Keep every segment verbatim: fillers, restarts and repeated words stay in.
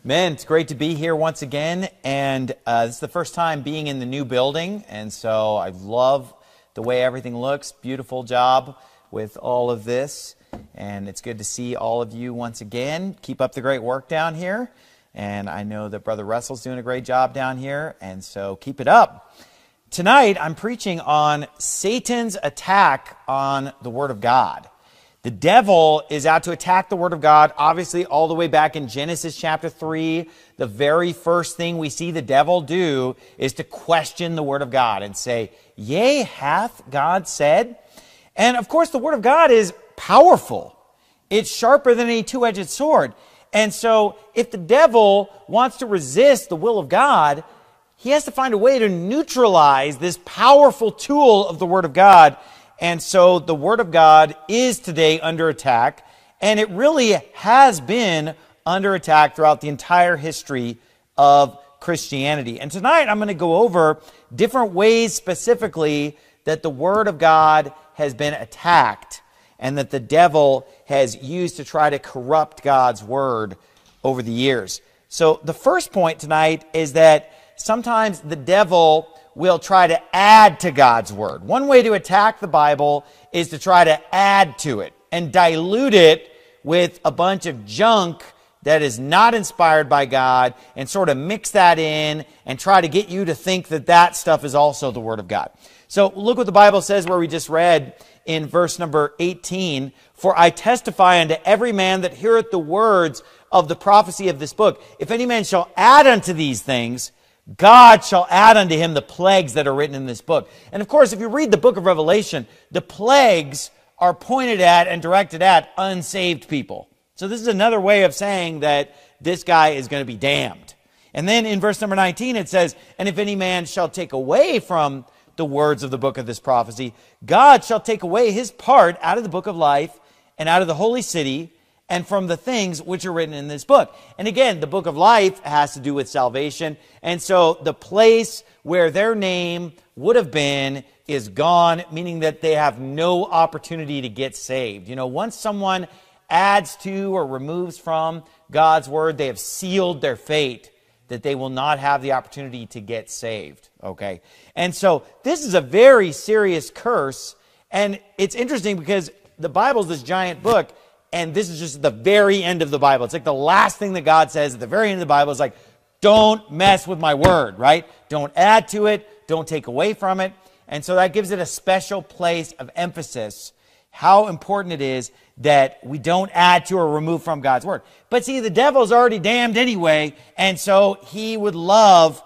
Man, it's great to be here once again, and uh, this is the first time being in the new building, and so I love the way everything looks. Beautiful job with all of this, and it's good to see all of you once again. Keep up the great work down here, and I know that Brother Russell's doing a great job down here, and so keep it up. Tonight, I'm preaching on Satan's attack on the Word of God. The devil is out to attack the Word of God, obviously all the way back in Genesis chapter three. The very first thing we see the devil do is to question the Word of God and say, "Yea, hath God said?" And of course, the Word of God is powerful. It's sharper than any two-edged sword. And so if the devil wants to resist the will of God, he has to find a way to neutralize this powerful tool of the Word of God. And so the Word of God is today under attack, and it really has been under attack throughout the entire history of Christianity. And tonight I'm going to go over different ways specifically that the Word of God has been attacked and that the devil has used to try to corrupt God's Word over the years. So the first point tonight is that sometimes the devil will try to add to God's Word. One way to attack the Bible is to try to add to it and dilute it with a bunch of junk that is not inspired by God and sort of mix that in and try to get you to think that that stuff is also the Word of God. So look what the Bible says where we just read in verse number eighteen. "For I testify unto every man that heareth the words of the prophecy of this book, if any man shall add unto these things, God shall add unto him the plagues that are written in this book." And of course, if you read the book of Revelation, the plagues are pointed at and directed at unsaved people. So this is another way of saying that this guy is going to be damned. And then in verse number nineteen, it says, "And if any man shall take away from the words of the book of this prophecy, God shall take away his part out of the book of life and out of the holy city and from the things which are written in this book." And again, the book of life has to do with salvation. And so the place where their name would have been is gone, meaning that they have no opportunity to get saved. You know, once someone adds to or removes from God's Word, they have sealed their fate that they will not have the opportunity to get saved. Okay? And so this is a very serious curse. And it's interesting because the Bible is this giant book, and this is just the very end of the Bible. It's like the last thing that God says at the very end of the Bible is like, don't mess with my Word, right? Don't add to it. Don't take away from it. And so that gives it a special place of emphasis, how important it is that we don't add to or remove from God's Word. But see, the devil's already damned anyway, and so he would love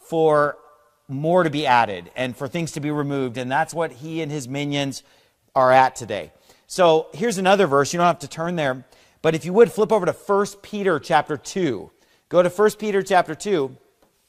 for more to be added and for things to be removed, and that's what he and his minions are at today. So here's another verse. You don't have to turn there, but if you would, flip over to First Peter chapter two. Go to First Peter chapter two.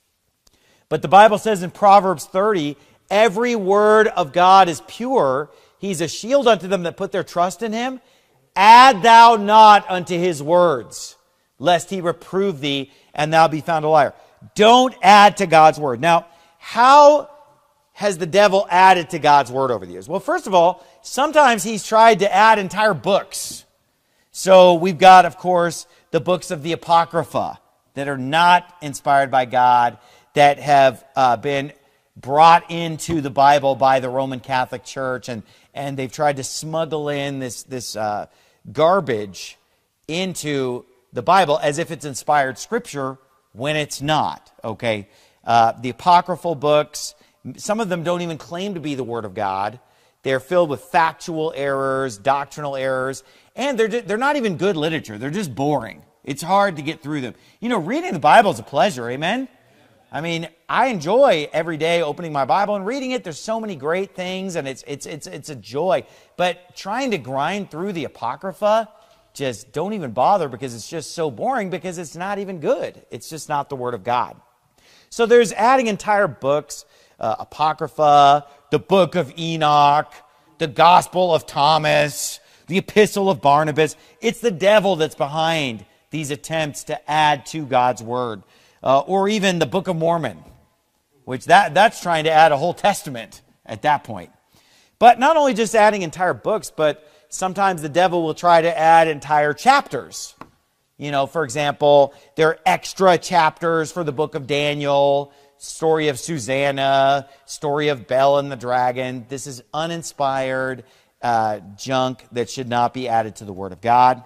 But the Bible says in Proverbs thirty, "Every word of God is pure. He's a shield unto them that put their trust in him. Add thou not unto his words, lest he reprove thee, and thou be found a liar." Don't add to God's Word. Now, how has the devil added to God's Word over the years? Well, first of all, sometimes he's tried to add entire books. So we've got, of course, the books of the Apocrypha that are not inspired by God, that have uh, been brought into the Bible by the Roman Catholic Church, and, and they've tried to smuggle in this, this uh, garbage into the Bible as if it's inspired Scripture when it's not, okay? Uh, the apocryphal books, some of them don't even claim to be the Word of God. They're filled with factual errors, doctrinal errors, and they're, just, they're not even good literature. They're just boring. It's hard to get through them. You know, reading the Bible is a pleasure, amen? I mean, I enjoy every day opening my Bible and reading it. There's so many great things, and it's it's it's it's a joy. But trying to grind through the Apocrypha, just don't even bother, because it's just so boring, because it's not even good. It's just not the Word of God. So there's adding entire books, uh, Apocrypha, the Book of Enoch, the Gospel of Thomas, the Epistle of Barnabas. It's the devil that's behind these attempts to add to God's Word. Uh, or even the Book of Mormon, which that, that's trying to add a whole testament at that point. But not only just adding entire books, but sometimes the devil will try to add entire chapters You know, for example, there are extra chapters for the book of Daniel, story of Susanna, story of Bel and the dragon. This is uninspired uh, junk that should not be added to the Word of God.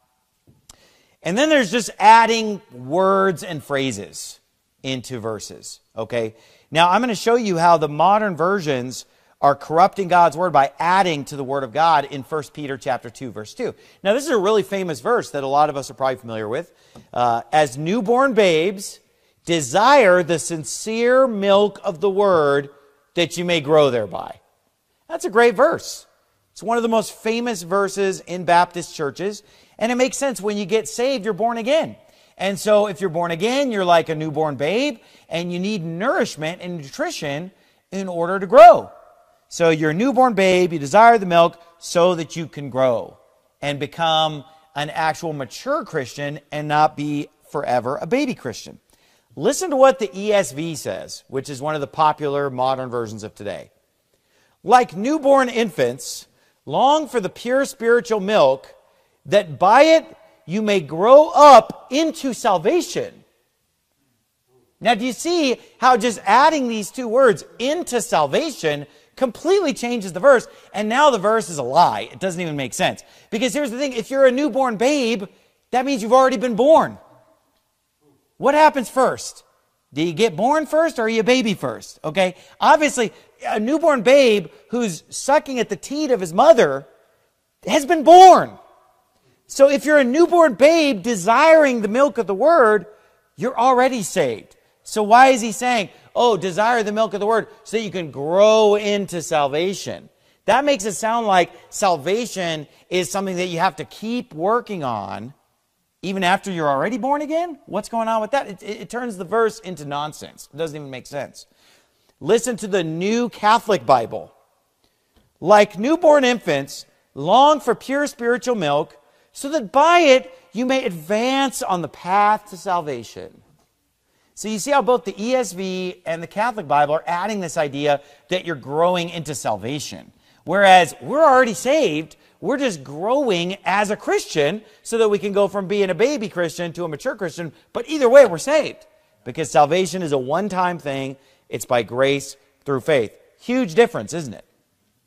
And then there's just adding words and phrases into verses, okay? Now, I'm going to show you how the modern versions are corrupting God's Word by adding to the Word of God in First Peter chapter two, verse two. Now, this is a really famous verse that a lot of us are probably familiar with. Uh, As newborn babes, desire the sincere milk of the Word that you may grow thereby. That's a great verse. It's one of the most famous verses in Baptist churches, and it makes sense. When you get saved, you're born again. And so if you're born again, you're like a newborn babe, and you need nourishment and nutrition in order to grow. So you're a newborn babe, you desire the milk so that you can grow and become an actual mature Christian and not be forever a baby Christian. Listen to what the E S V says, which is one of the popular modern versions of today. Like newborn infants, long for the pure spiritual milk, that by it you may grow up into salvation. Now, do you see how just adding these two words, into salvation, completely changes the verse? And now the verse is a lie. It doesn't even make sense. Because here's the thing. If you're a newborn babe, that means you've already been born. What happens first? Do you get born first or are you a baby first? Okay? Obviously, a newborn babe who's sucking at the teat of his mother has been born. So if you're a newborn babe desiring the milk of the Word, you're already saved. So why is he saying, oh, desire the milk of the Word so that you can grow into salvation? That makes it sound like salvation is something that you have to keep working on even after you're already born again? What's going on with that? It, it, it turns the verse into nonsense. It doesn't even make sense. Listen to the New Catholic Bible. Like newborn infants, long for pure spiritual milk, so that by it you may advance on the path to salvation. So you see how both the E S V and the Catholic Bible are adding this idea that you're growing into salvation. Whereas we're already saved, we're just growing as a Christian so that we can go from being a baby Christian to a mature Christian. But either way, we're saved because salvation is a one-time thing. It's by grace through faith. Huge difference, isn't it?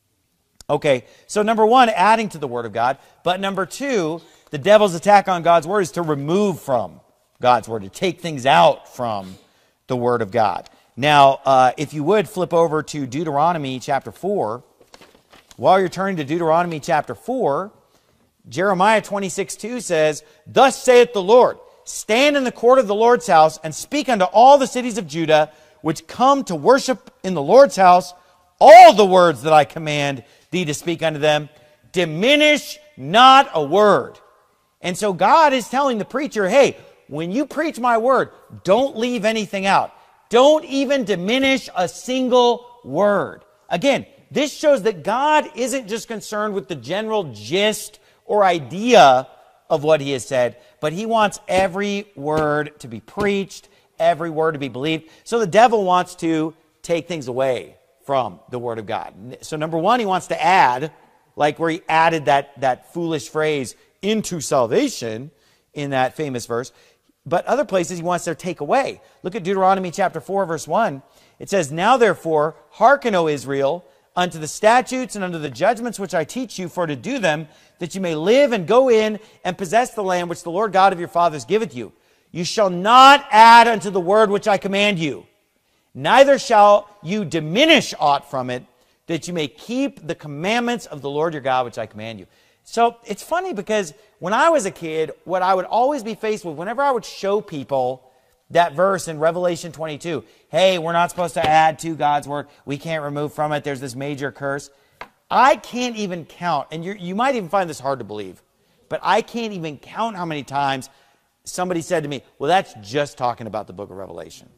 Okay, so number one, adding to the Word of God. But number two, the devil's attack on God's Word is to remove from God's Word, to take things out from the Word of God. Now, uh, if you would flip over to Deuteronomy chapter four. While you're turning to Deuteronomy chapter four, Jeremiah twenty-six two says, Thus saith the Lord, stand in the court of the Lord's house and speak unto all the cities of Judah, which come to worship in the Lord's house, all the words that I command thee to speak unto them. Diminish not a word. And so God is telling the preacher, hey, when you preach my word, don't leave anything out. Don't even diminish a single word. Again, this shows that God isn't just concerned with the general gist or idea of what he has said, but he wants every word to be preached, every word to be believed. So the devil wants to take things away from the Word of God. So number one, he wants to add, like where he added that, that foolish phrase, into salvation, in that famous verse. But other places he wants to take away. Look at Deuteronomy chapter four, verse one. It says, Now therefore, hearken, O Israel, unto the statutes and unto the judgments which I teach you, for to do them, that you may live and go in and possess the land which the Lord God of your fathers giveth you. You shall not add unto the word which I command you, neither shall you diminish aught from it, that you may keep the commandments of the Lord your God which I command you. So it's funny because when I was a kid, what I would always be faced with, whenever I would show people that verse in Revelation twenty-two, hey, we're not supposed to add to God's word, we can't remove from it, there's this major curse. I can't even count, and you're, you might even find this hard to believe, but I can't even count how many times somebody said to me, well, that's just talking about the book of Revelation.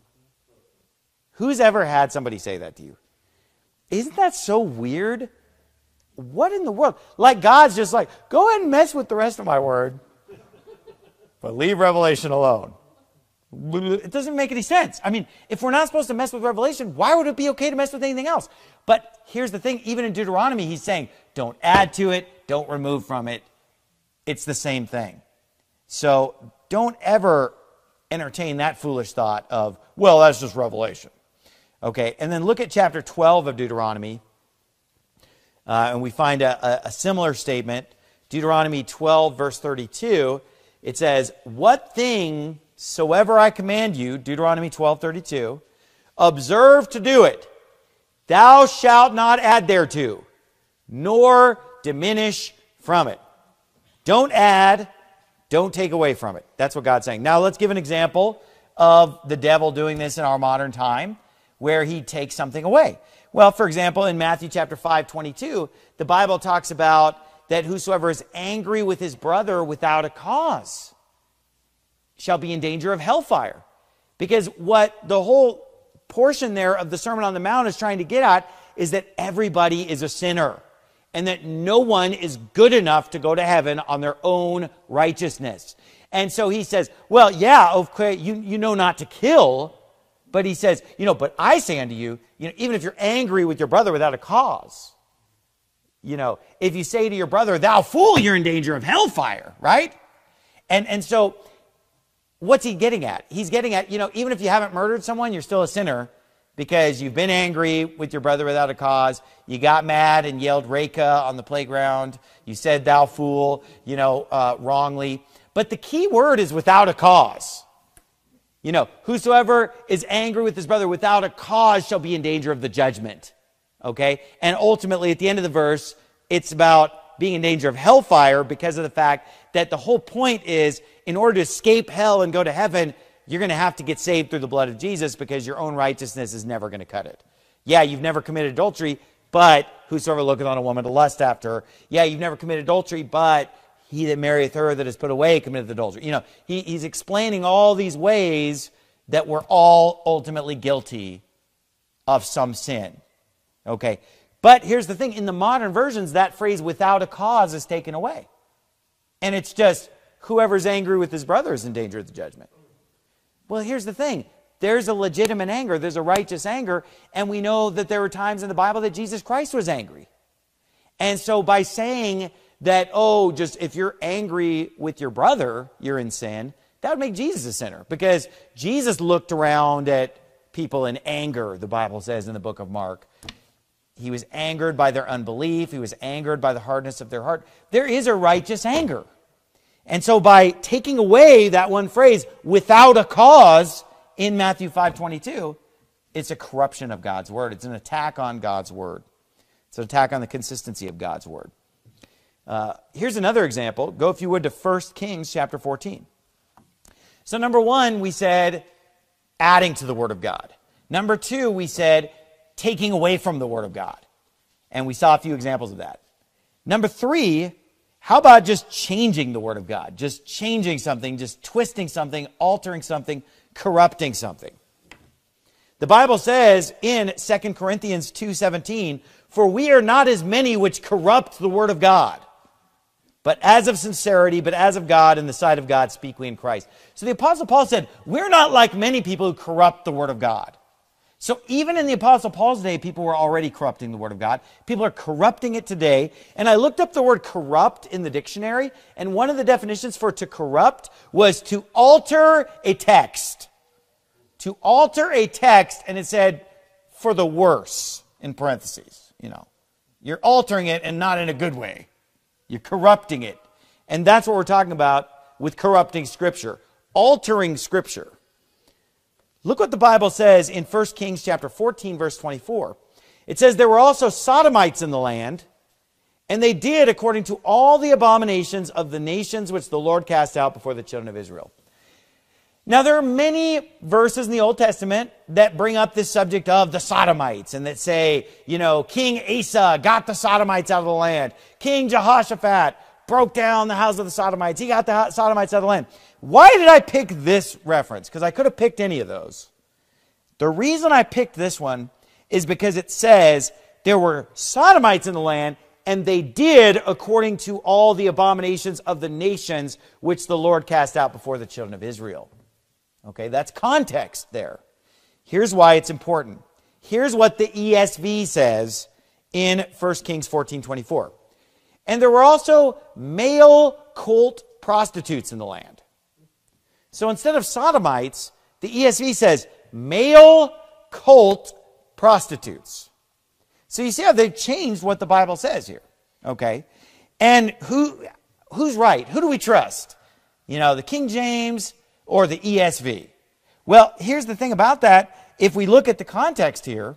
Who's ever had somebody say that to you? Isn't that so weird? What in the world? Like God's just like, go ahead and mess with the rest of my word, but leave Revelation alone. It doesn't make any sense. I mean, if we're not supposed to mess with Revelation, why would it be okay to mess with anything else? But here's the thing, even in Deuteronomy, he's saying, don't add to it, don't remove from it. It's the same thing. So don't ever entertain that foolish thought of, well, that's just revelation. Okay, and then look at chapter twelve of Deuteronomy, uh, and we find a, a, a similar statement. Deuteronomy twelve, verse thirty-two, it says, what thing soever I command you, Deuteronomy twelve, thirty-two, observe to do it. Thou shalt not add thereto, nor diminish from it. Don't add, don't take away from it. That's what God's saying. Now let's give an example of the devil doing this in our modern time, where he takes something away. Well, for example, in Matthew chapter five, twenty-two, the Bible talks about that whosoever is angry with his brother without a cause shall be in danger of hellfire. Because what the whole portion there of the Sermon on the Mount is trying to get at is that everybody is a sinner and that no one is good enough to go to heaven on their own righteousness. And so he says, well, yeah, okay, you, you know not to kill, but he says, you know, but I say unto you, you know, even if you're angry with your brother without a cause, you know, if you say to your brother, thou fool, you're in danger of hellfire, right? And, and so what's he getting at? He's getting at, you know, even if you haven't murdered someone, you're still a sinner because you've been angry with your brother without a cause. You got mad and yelled Reka on the playground. You said thou fool, you know, uh, wrongly. But the key word is without a cause. You know, whosoever is angry with his brother without a cause shall be in danger of the judgment. Okay? And ultimately, at the end of the verse, it's about being in danger of hellfire because of the fact that the whole point is, in order to escape hell and go to heaven, you're going to have to get saved through the blood of Jesus because your own righteousness is never going to cut it. Yeah, you've never committed adultery, but whosoever looketh on a woman to lust after her. Yeah, you've never committed adultery, but he that marrieth her that is put away committeth adultery. You know, he, he's explaining all these ways that we're all ultimately guilty of some sin. Okay, but here's the thing. In the modern versions, that phrase without a cause is taken away. And it's just, whoever's angry with his brother is in danger of the judgment. Well, here's the thing. There's a legitimate anger. There's a righteous anger. And we know that there were times in the Bible that Jesus Christ was angry. And so by saying that, oh, just if you're angry with your brother, you're in sin, that would make Jesus a sinner. Because Jesus looked around at people in anger, the Bible says in the book of Mark. He was angered by their unbelief. He was angered by the hardness of their heart. There is a righteous anger. And so by taking away that one phrase, without a cause, in Matthew five twenty-two, it's a corruption of God's word. It's an attack on God's word. It's an attack on the consistency of God's word. Uh, here's another example. Go, if you would, to First Kings chapter fourteen. So number one, we said adding to the word of God. Number two, we said taking away from the word of God. And we saw a few examples of that. Number three, how about just changing the word of God? Just changing something, just twisting something, altering something, corrupting something. The Bible says in Second Corinthians two seventeen, for we are not as many which corrupt the word of God, but as of sincerity, but as of God, in the sight of God, speak we in Christ. So the Apostle Paul said, we're not like many people who corrupt the word of God. So even in the Apostle Paul's day, people were already corrupting the word of God. People are corrupting it today. And I looked up the word corrupt in the dictionary, and one of the definitions for to corrupt was to alter a text. To alter a text, and it said, for the worse, in parentheses. You know, you're altering it and not in a good way. You're corrupting it. And that's what we're talking about with corrupting Scripture. Altering Scripture. Look what the Bible says in First Kings chapter fourteen, verse twenty-four. It says, there were also Sodomites in the land, and they did according to all the abominations of the nations which the Lord cast out before the children of Israel. Now, there are many verses in the Old Testament that bring up this subject of the Sodomites and that say, you know, King Asa got the Sodomites out of the land. King Jehoshaphat broke down the house of the Sodomites. He got the Sodomites out of the land. Why did I pick this reference? Because I could have picked any of those. The reason I picked this one is because it says there were Sodomites in the land, and they did according to all the abominations of the nations which the Lord cast out before the children of Israel. Okay, that's context there. Here's why it's important. Here's what the E S V says in First Kings fourteen twenty-four. And there were also male cult prostitutes in the land. So instead of sodomites, the E S V says male cult prostitutes. So you see how they've changed what the Bible says here, okay? And who who's right? Who do we trust? You know, the King James or the E S V? Well, here's the thing about that. If we look at the context here,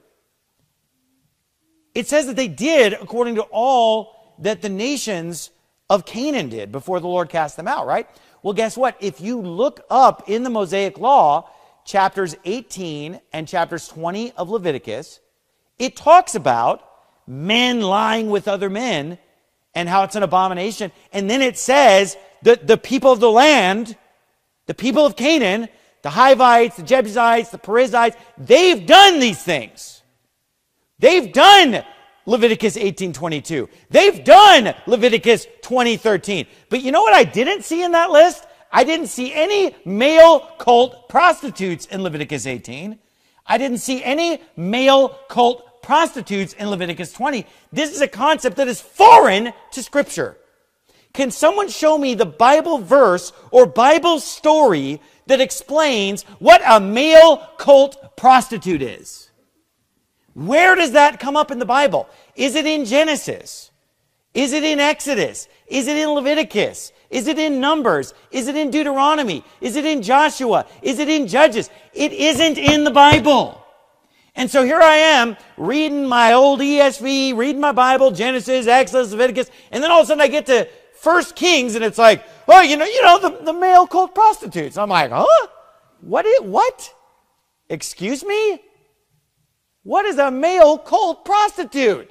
it says that they did according to all that the nations of Canaan did before the Lord cast them out, right? Well, guess what? If you look up in the Mosaic Law, chapters eighteen and chapters twenty of Leviticus, it talks about men lying with other men and how it's an abomination. And then it says that the people of the land, the people of Canaan, the Hivites, the Jebusites, the Perizzites, they've done these things. They've done Leviticus eighteen twenty-two. They've done Leviticus twenty thirteen. But you know what I didn't see in that list? I didn't see any male cult prostitutes in Leviticus eighteen. I didn't see any male cult prostitutes in Leviticus twenty. This is a concept that is foreign to Scripture. Can someone show me the Bible verse or Bible story that explains what a male cult prostitute is? Where does that come up in the Bible? Is it in Genesis? Is it in Exodus? Is it in Leviticus? Is it in Numbers? Is it in Deuteronomy? Is it in Joshua? Is it in Judges? It isn't in the Bible. And so here I am reading my old E S V, reading my Bible, Genesis, Exodus, Leviticus, and then all of a sudden I get to First Kings and it's like, well, you know, you know, the, the male cult prostitutes. I'm like, huh? What is, what? Excuse me? What is a male cult prostitute?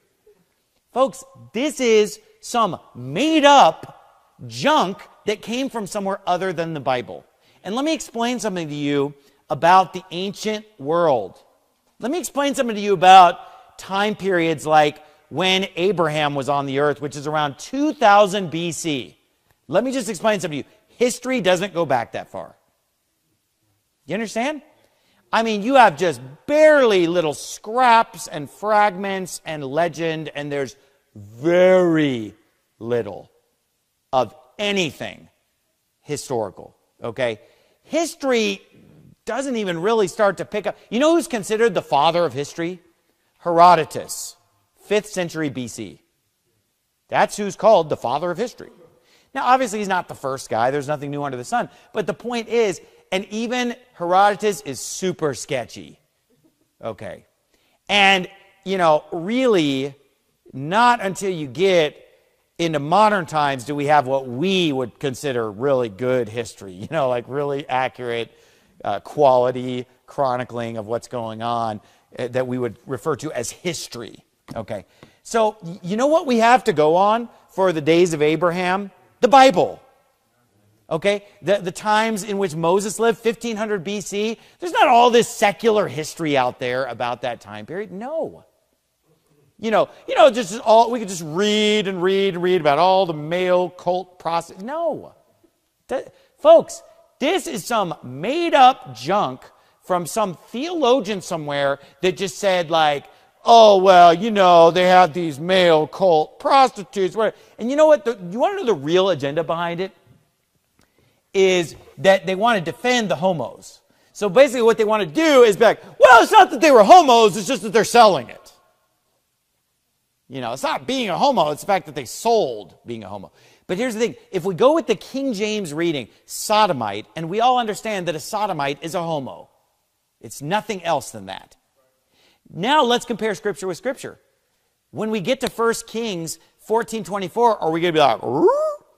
Folks, this is some made up junk that came from somewhere other than the Bible. And let me explain something to you about the ancient world. Let me explain something to you about time periods like when Abraham was on the earth, which is around two thousand B C. Let me just explain something to you. History doesn't go back that far. You understand? I mean, you have just barely little scraps and fragments and legend, and there's very little of anything historical, okay? History doesn't even really start to pick up. You know who's considered the father of history? Herodotus, fifth century B C. That's who's called the father of history. Now, obviously, he's not the first guy. There's nothing new under the sun. But the point is, and even Herodotus is super sketchy. Okay. And, you know, really, not until you get into modern times do we have what we would consider really good history. You know, like really accurate, uh, quality chronicling of what's going on uh, that we would refer to as history. Okay. So, you know what we have to go on for the days of Abraham? The Bible. Okay, the, the times in which Moses lived, fifteen hundred B C, there's not all this secular history out there about that time period. No. You know, you know, just all, we could just read and read and read about all the male cult prostitutes. No. That, folks, this is some made up junk from some theologian somewhere that just said like, oh, well, you know, they have these male cult prostitutes. And you know what? The, you want to know the real agenda behind it? Is that they want to defend the homos. So basically what they want to do is be like, well, it's not that they were homos, it's just that they're selling it. You know, it's not being a homo, it's the fact that they sold being a homo. But here's the thing, if we go with the King James reading, sodomite, and we all understand that a sodomite is a homo. It's nothing else than that. Now let's compare Scripture with Scripture. When we get to First Kings fourteen twenty-four, are we going to be like, Rrr?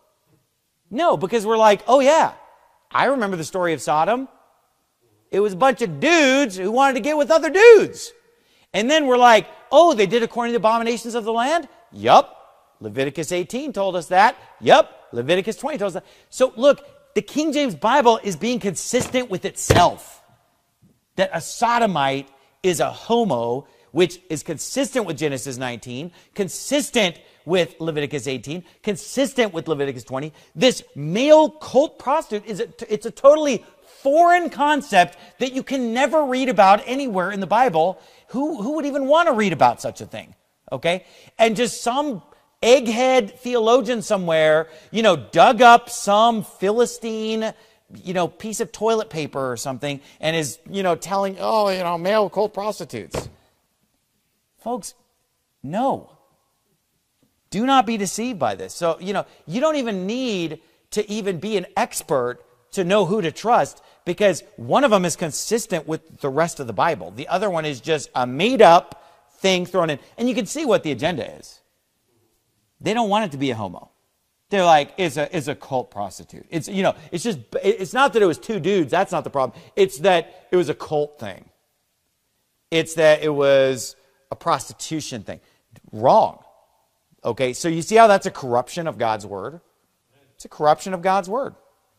No, because we're like, oh yeah, I remember the story of Sodom. It was a bunch of dudes who wanted to get with other dudes. And then we're like, oh, they did according to the abominations of the land? Yup. Leviticus eighteen told us that. Yup. Leviticus twenty told us that. So look, the King James Bible is being consistent with itself. That a sodomite is a homo, which is consistent with Genesis nineteen, consistent with Leviticus eighteen, consistent with Leviticus twenty. This male cult prostitute, is a, it's a totally foreign concept that you can never read about anywhere in the Bible. Who, who would even want to read about such a thing? Okay? And just some egghead theologian somewhere, you know, dug up some Philistine you know, piece of toilet paper or something and is, you know, telling, oh, you know, male cult prostitutes. Folks, no. Do not be deceived by this. So, you know, you don't even need to even be an expert to know who to trust, because one of them is consistent with the rest of the Bible. The other one is just a made-up thing thrown in. And you can see what the agenda is. They don't want it to be a homo. They're like, it's a, it's a cult prostitute. It's, you know, it's just, it's not that it was two dudes. That's not the problem. It's that it was a cult thing. It's that it was a prostitution thing. Wrong. Okay, so you see how that's a corruption of God's word? It's a corruption of God's word.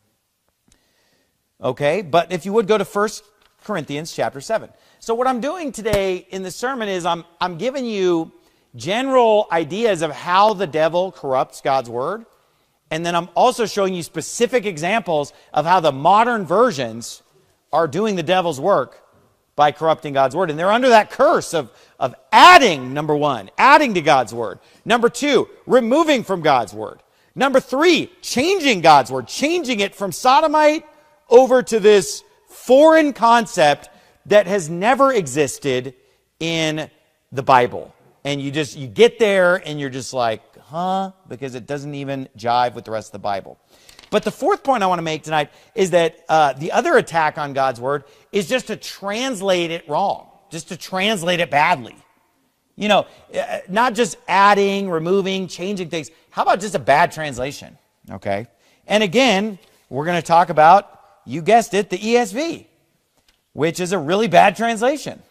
Okay, but if you would go to First Corinthians chapter seven. So what I'm doing today in the sermon is I'm, I'm giving you general ideas of how the devil corrupts God's word. And then I'm also showing you specific examples of how the modern versions are doing the devil's work by corrupting God's word. And they're under that curse of, of adding, number one, adding to God's word. Number two, removing from God's word. Number three, changing God's word, changing it from sodomite over to this foreign concept that has never existed in the Bible. And you just, you get there and you're just like, huh? Because it doesn't even jive with the rest of the Bible. But the fourth point I want to make tonight is that uh, the other attack on God's word is just to translate it wrong, just to translate it badly. You know, not just adding, removing, changing things. How about just a bad translation? Okay. And again, we're going to talk about, you guessed it, the E S V, which is a really bad translation.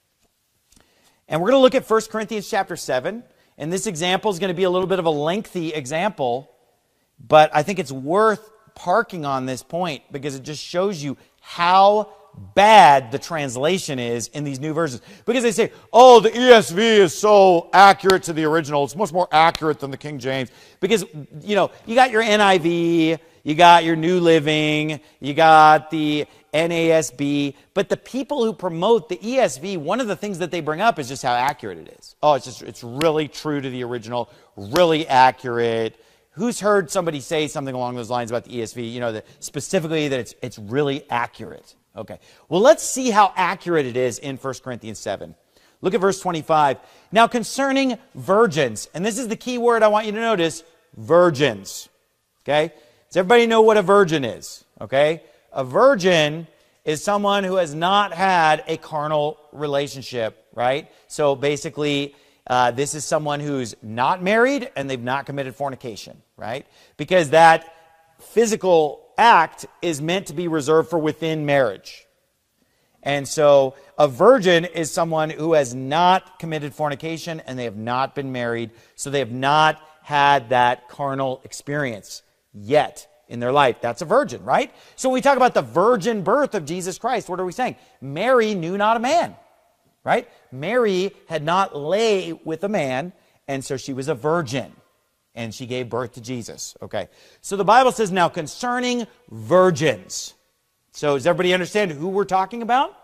And we're going to look at First Corinthians chapter seven. And this example is going to be a little bit of a lengthy example, but I think it's worth parking on this point because it just shows you how bad the translation is in these new versions. Because they say, oh, the E S V is so accurate to the original. It's much more accurate than the King James. Because, you know, you got your N I V, you got your New Living, you got the N A S B. But the people who promote the E S V, one of the things that they bring up is just how accurate it is. Oh, it's just, it's really true to the original, really accurate. Who's heard somebody say something along those lines about the E S V, you know, that specifically that it's, it's really accurate? Okay. Well, let's see how accurate it is in First Corinthians seven. Look at verse twenty-five. Now, concerning virgins, and this is the key word I want you to notice, virgins. Okay? Does everybody know what a virgin is? Okay? A virgin is someone who has not had a carnal relationship, right? So basically, uh, this is someone who's not married and they've not committed fornication, right? Because that physical act is meant to be reserved for within marriage. And so a virgin is someone who has not committed fornication and they have not been married, so they have not had that carnal experience yet in their life. That's a virgin, right? So when we talk about the virgin birth of Jesus Christ, what are we saying? Mary knew not a man, right? Mary had not lay with a man, and so she was a virgin. And she gave birth to Jesus. Okay. So the Bible says now concerning virgins. So does everybody understand who we're talking about?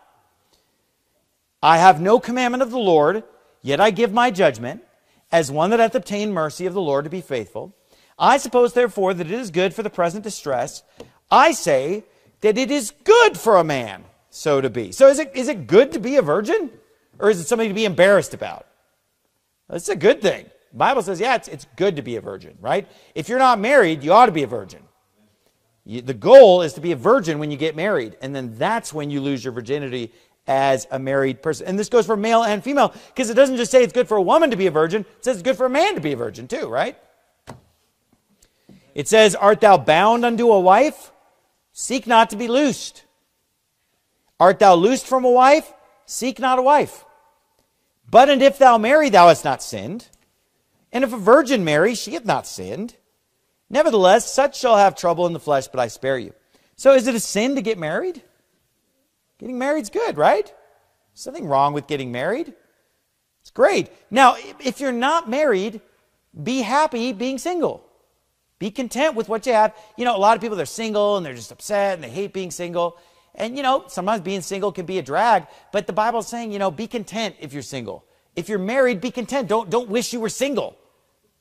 I have no commandment of the Lord, yet I give my judgment, as one that hath obtained mercy of the Lord to be faithful. I suppose therefore that it is good for the present distress. I say that it is good for a man so to be. So is it, is it good to be a virgin? Or is it something to be embarrassed about? It's a good thing. The Bible says, yeah, it's, it's good to be a virgin, right? If you're not married, you ought to be a virgin. You, the goal is to be a virgin when you get married, and then that's when you lose your virginity as a married person. And this goes for male and female, because it doesn't just say it's good for a woman to be a virgin, it says it's good for a man to be a virgin too, right? It says, art thou bound unto a wife? Seek not to be loosed. Art thou loosed from a wife? Seek not a wife. But and if thou marry, thou hast not sinned. And if a virgin marry, she hath not sinned. Nevertheless, such shall have trouble in the flesh, but I spare you. So is it a sin to get married? Getting married's good, right? There's nothing wrong with getting married. It's great. Now, if you're not married, be happy being single. Be content with what you have. You know, a lot of people, they're single and they're just upset and they hate being single. And, you know, sometimes being single can be a drag. But the Bible's saying, you know, be content if you're single. If you're married, be content. Don't, don't wish you were single.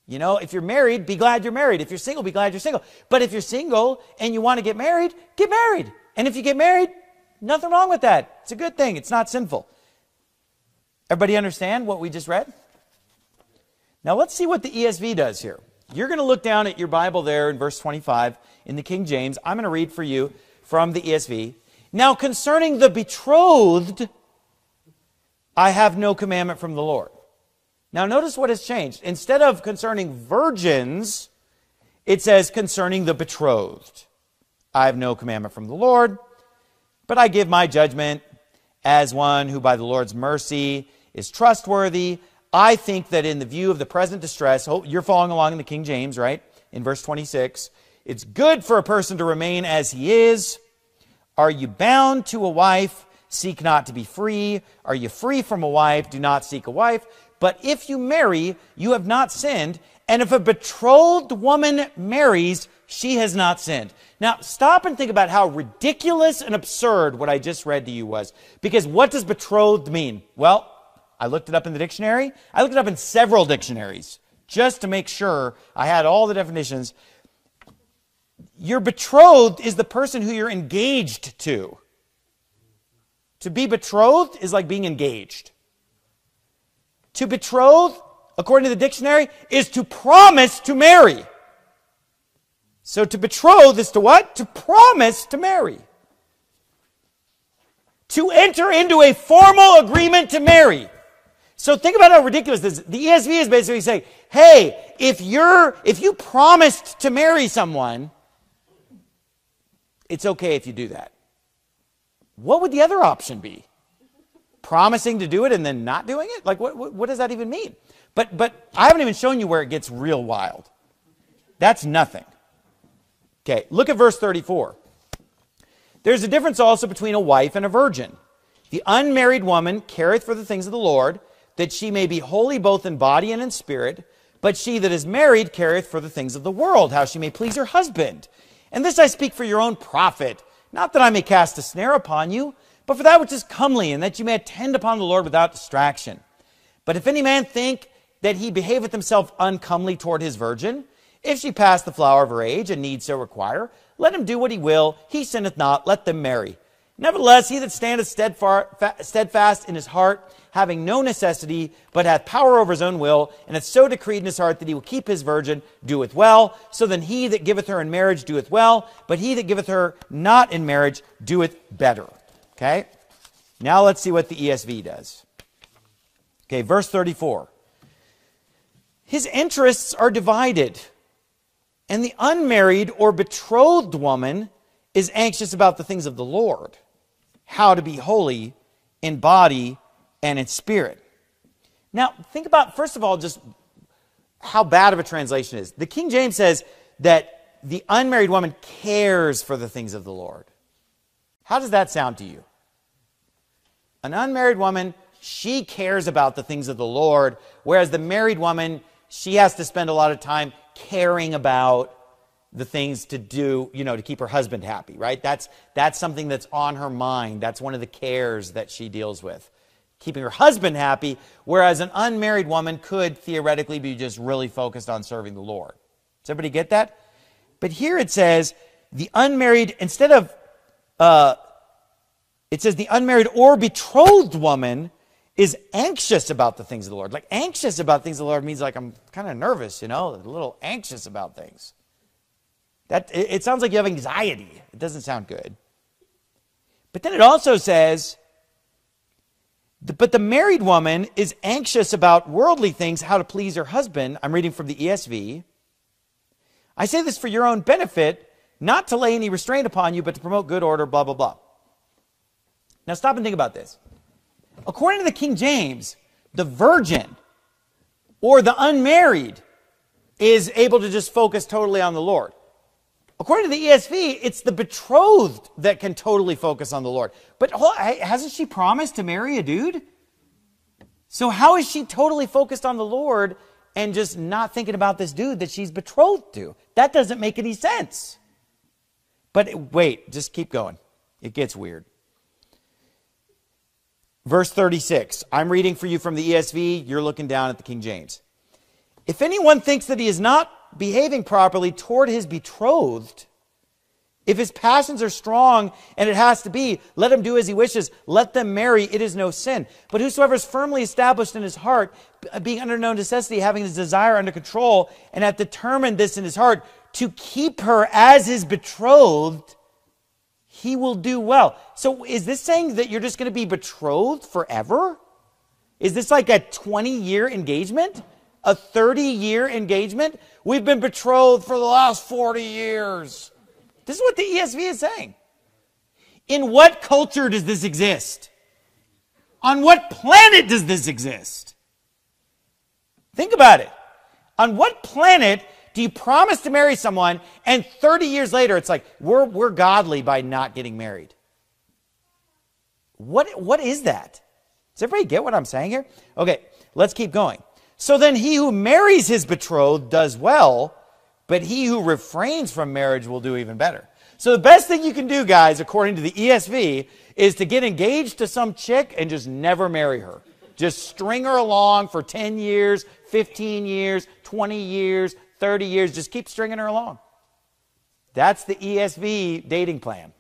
You know, if you're married, be glad you're married. If you're single, be glad you're single. But if you're single and you want to get married, get married. And if you get married, nothing wrong with that. It's a good thing. It's not sinful. Everybody understand what we just read? Now let's see what the E S V does here. You're going to look down at your Bible there in verse twenty-five in the King James. I'm going to read for you from the E S V. Now concerning the betrothed, I have no commandment from the Lord. Now notice what has changed. Instead of concerning virgins, it says concerning the betrothed. I have no commandment from the Lord, but I give my judgment as one who by the Lord's mercy is trustworthy. I think that in the view of the present distress, you're following along in the King James, right? In verse twenty-six, it's good for a person to remain as he is. Are you bound to a wife? Seek not to be free. Are you free from a wife? Do not seek a wife. But if you marry, you have not sinned. And if a betrothed woman marries, she has not sinned. Now, stop and think about how ridiculous and absurd what I just read to you was. Because what does betrothed mean? Well, I looked it up in the dictionary. I looked it up in several dictionaries just to make sure I had all the definitions. Your betrothed is the person who you're engaged to. To be betrothed is like being engaged. To betroth, according to the dictionary, is to promise to marry. So to betroth is to what? To promise to marry. To enter into a formal agreement to marry. So think about how ridiculous this is. The E S V is basically saying, hey, if you're if you promised to marry someone, it's okay if you do that. What would the other option be? Promising to do it and then not doing it? Like, what, what, what does that even mean? But, but I haven't even shown you where it gets real wild. That's nothing. Okay, look at verse thirty-four. There's a difference also between a wife and a virgin. The unmarried woman careth for the things of the Lord, that she may be holy both in body and in spirit. But she that is married careth for the things of the world, how she may please her husband. And this I speak for your own profit, not that I may cast a snare upon you, but for that which is comely, and that you may attend upon the Lord without distraction. But if any man think that he behaveth himself uncomely toward his virgin, if she pass the flower of her age, and need so require, let him do what he will, he sinneth not, let them marry. Nevertheless, he that standeth steadfast in his heart, having no necessity, but hath power over his own will, and hath so decreed in his heart that he will keep his virgin, doeth well. So then he that giveth her in marriage doeth well, but he that giveth her not in marriage doeth better. Okay? Now let's see what the E S V does. Okay, verse thirty-four. His interests are divided, and the unmarried or betrothed woman is anxious about the things of the Lord, how to be holy in body and in spirit. Now, think about, first of all, just how bad of a translation it is. The King James says that the unmarried woman cares for the things of the Lord. How does that sound to you? An unmarried woman, she cares about the things of the Lord, whereas the married woman, she has to spend a lot of time caring about the things to do, you know, to keep her husband happy, right? That's, that's something that's on her mind. That's one of the cares that she deals with. Keeping her husband happy, whereas an unmarried woman could theoretically be just really focused on serving the Lord. Does everybody get that? But here it says, the unmarried, instead of, uh, it says the unmarried or betrothed woman is anxious about the things of the Lord. Like, anxious about things of the Lord means like I'm kind of nervous, you know, a little anxious about things. That, it, it sounds like you have anxiety. It doesn't sound good. But then it also says, but the married woman is anxious about worldly things, how to please her husband. I'm reading from the E S V. I say this for your own benefit, not to lay any restraint upon you, but to promote good order, blah, blah, blah. Now stop and think about this. According to the King James, the virgin or the unmarried is able to just focus totally on the Lord. According to the E S V, it's the betrothed that can totally focus on the Lord. But hasn't she promised to marry a dude? So how is she totally focused on the Lord and just not thinking about this dude that she's betrothed to? That doesn't make any sense. But wait, just keep going. It gets weird. Verse thirty-six. I'm reading for you from the E S V. You're looking down at the King James. If anyone thinks that he is not behaving properly toward his betrothed, if his passions are strong and it has to be, let him do as he wishes. Let them marry. It is no sin. But whosoever is firmly established in his heart, being under no necessity, having his desire under control, and hath determined this in his heart, to keep her as his betrothed, he will do well. So is this saying that you're just going to be betrothed forever? Is this like a twenty-year engagement? A thirty-year engagement? We've been betrothed for the last forty years. This is what the E S V is saying. In what culture does this exist? On what planet does this exist? Think about it. On what planet do you promise to marry someone and thirty years later it's like, we're, we're godly by not getting married? What, what is that? Does everybody get what I'm saying here? Okay, let's keep going. So then he who marries his betrothed does well, but he who refrains from marriage will do even better. So the best thing you can do, guys, according to the E S V, is to get engaged to some chick and just never marry her. Just string her along for ten years, fifteen years, twenty years, thirty years. Just keep stringing her along. That's the E S V dating plan.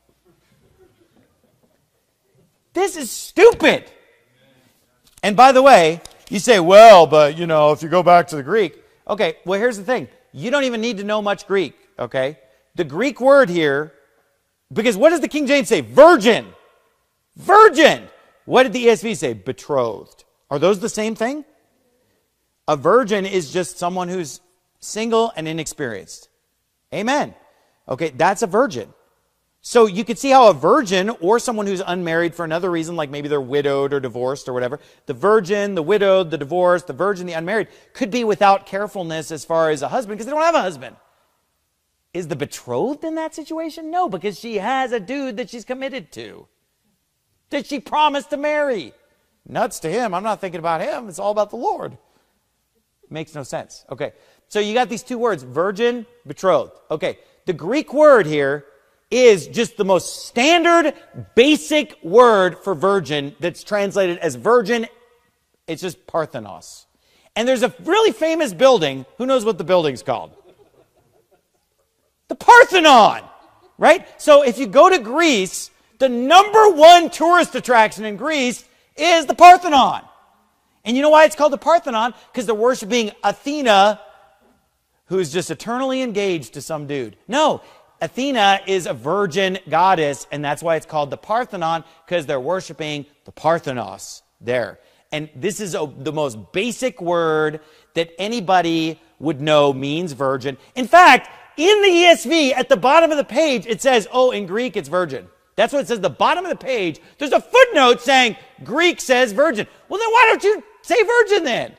This is stupid. And by the way, you say, well, but, you know, if you go back to the Greek. Okay, well, here's the thing. You don't even need to know much Greek, okay? The Greek word here, because what does the King James say? Virgin. Virgin. What did the E S V say? Betrothed. Are those the same thing? A virgin is just someone who's single and inexperienced. Amen. Okay, that's a virgin. So you could see how a virgin or someone who's unmarried for another reason, like maybe they're widowed or divorced or whatever, the virgin, the widowed, the divorced, the virgin, the unmarried, could be without carefulness as far as a husband because they don't have a husband. Is the betrothed in that situation? No, because she has a dude that she's committed to. Did she promise to marry? Nuts to him. I'm not thinking about him. It's all about the Lord. Makes no sense. Okay, so you got these two words, virgin, betrothed. Okay, the Greek word here is just the most standard, basic word for virgin that's translated as virgin. It's just Parthenos. And there's a really famous building. Who knows what the building's called? The Parthenon, right? So if you go to Greece, the number one tourist attraction in Greece is the Parthenon. And you know why it's called the Parthenon? Because they're worshiping Athena, who's just eternally engaged to some dude. No, Athena is a virgin goddess, and that's why it's called the Parthenon, because they're worshiping the Parthenos there. And this is a, the most basic word that anybody would know means virgin. In fact, in the E S V, at the bottom of the page, it says, oh, in Greek, it's virgin. That's what it says at the bottom of the page. There's a footnote saying Greek says virgin. Well, then why don't you say virgin then?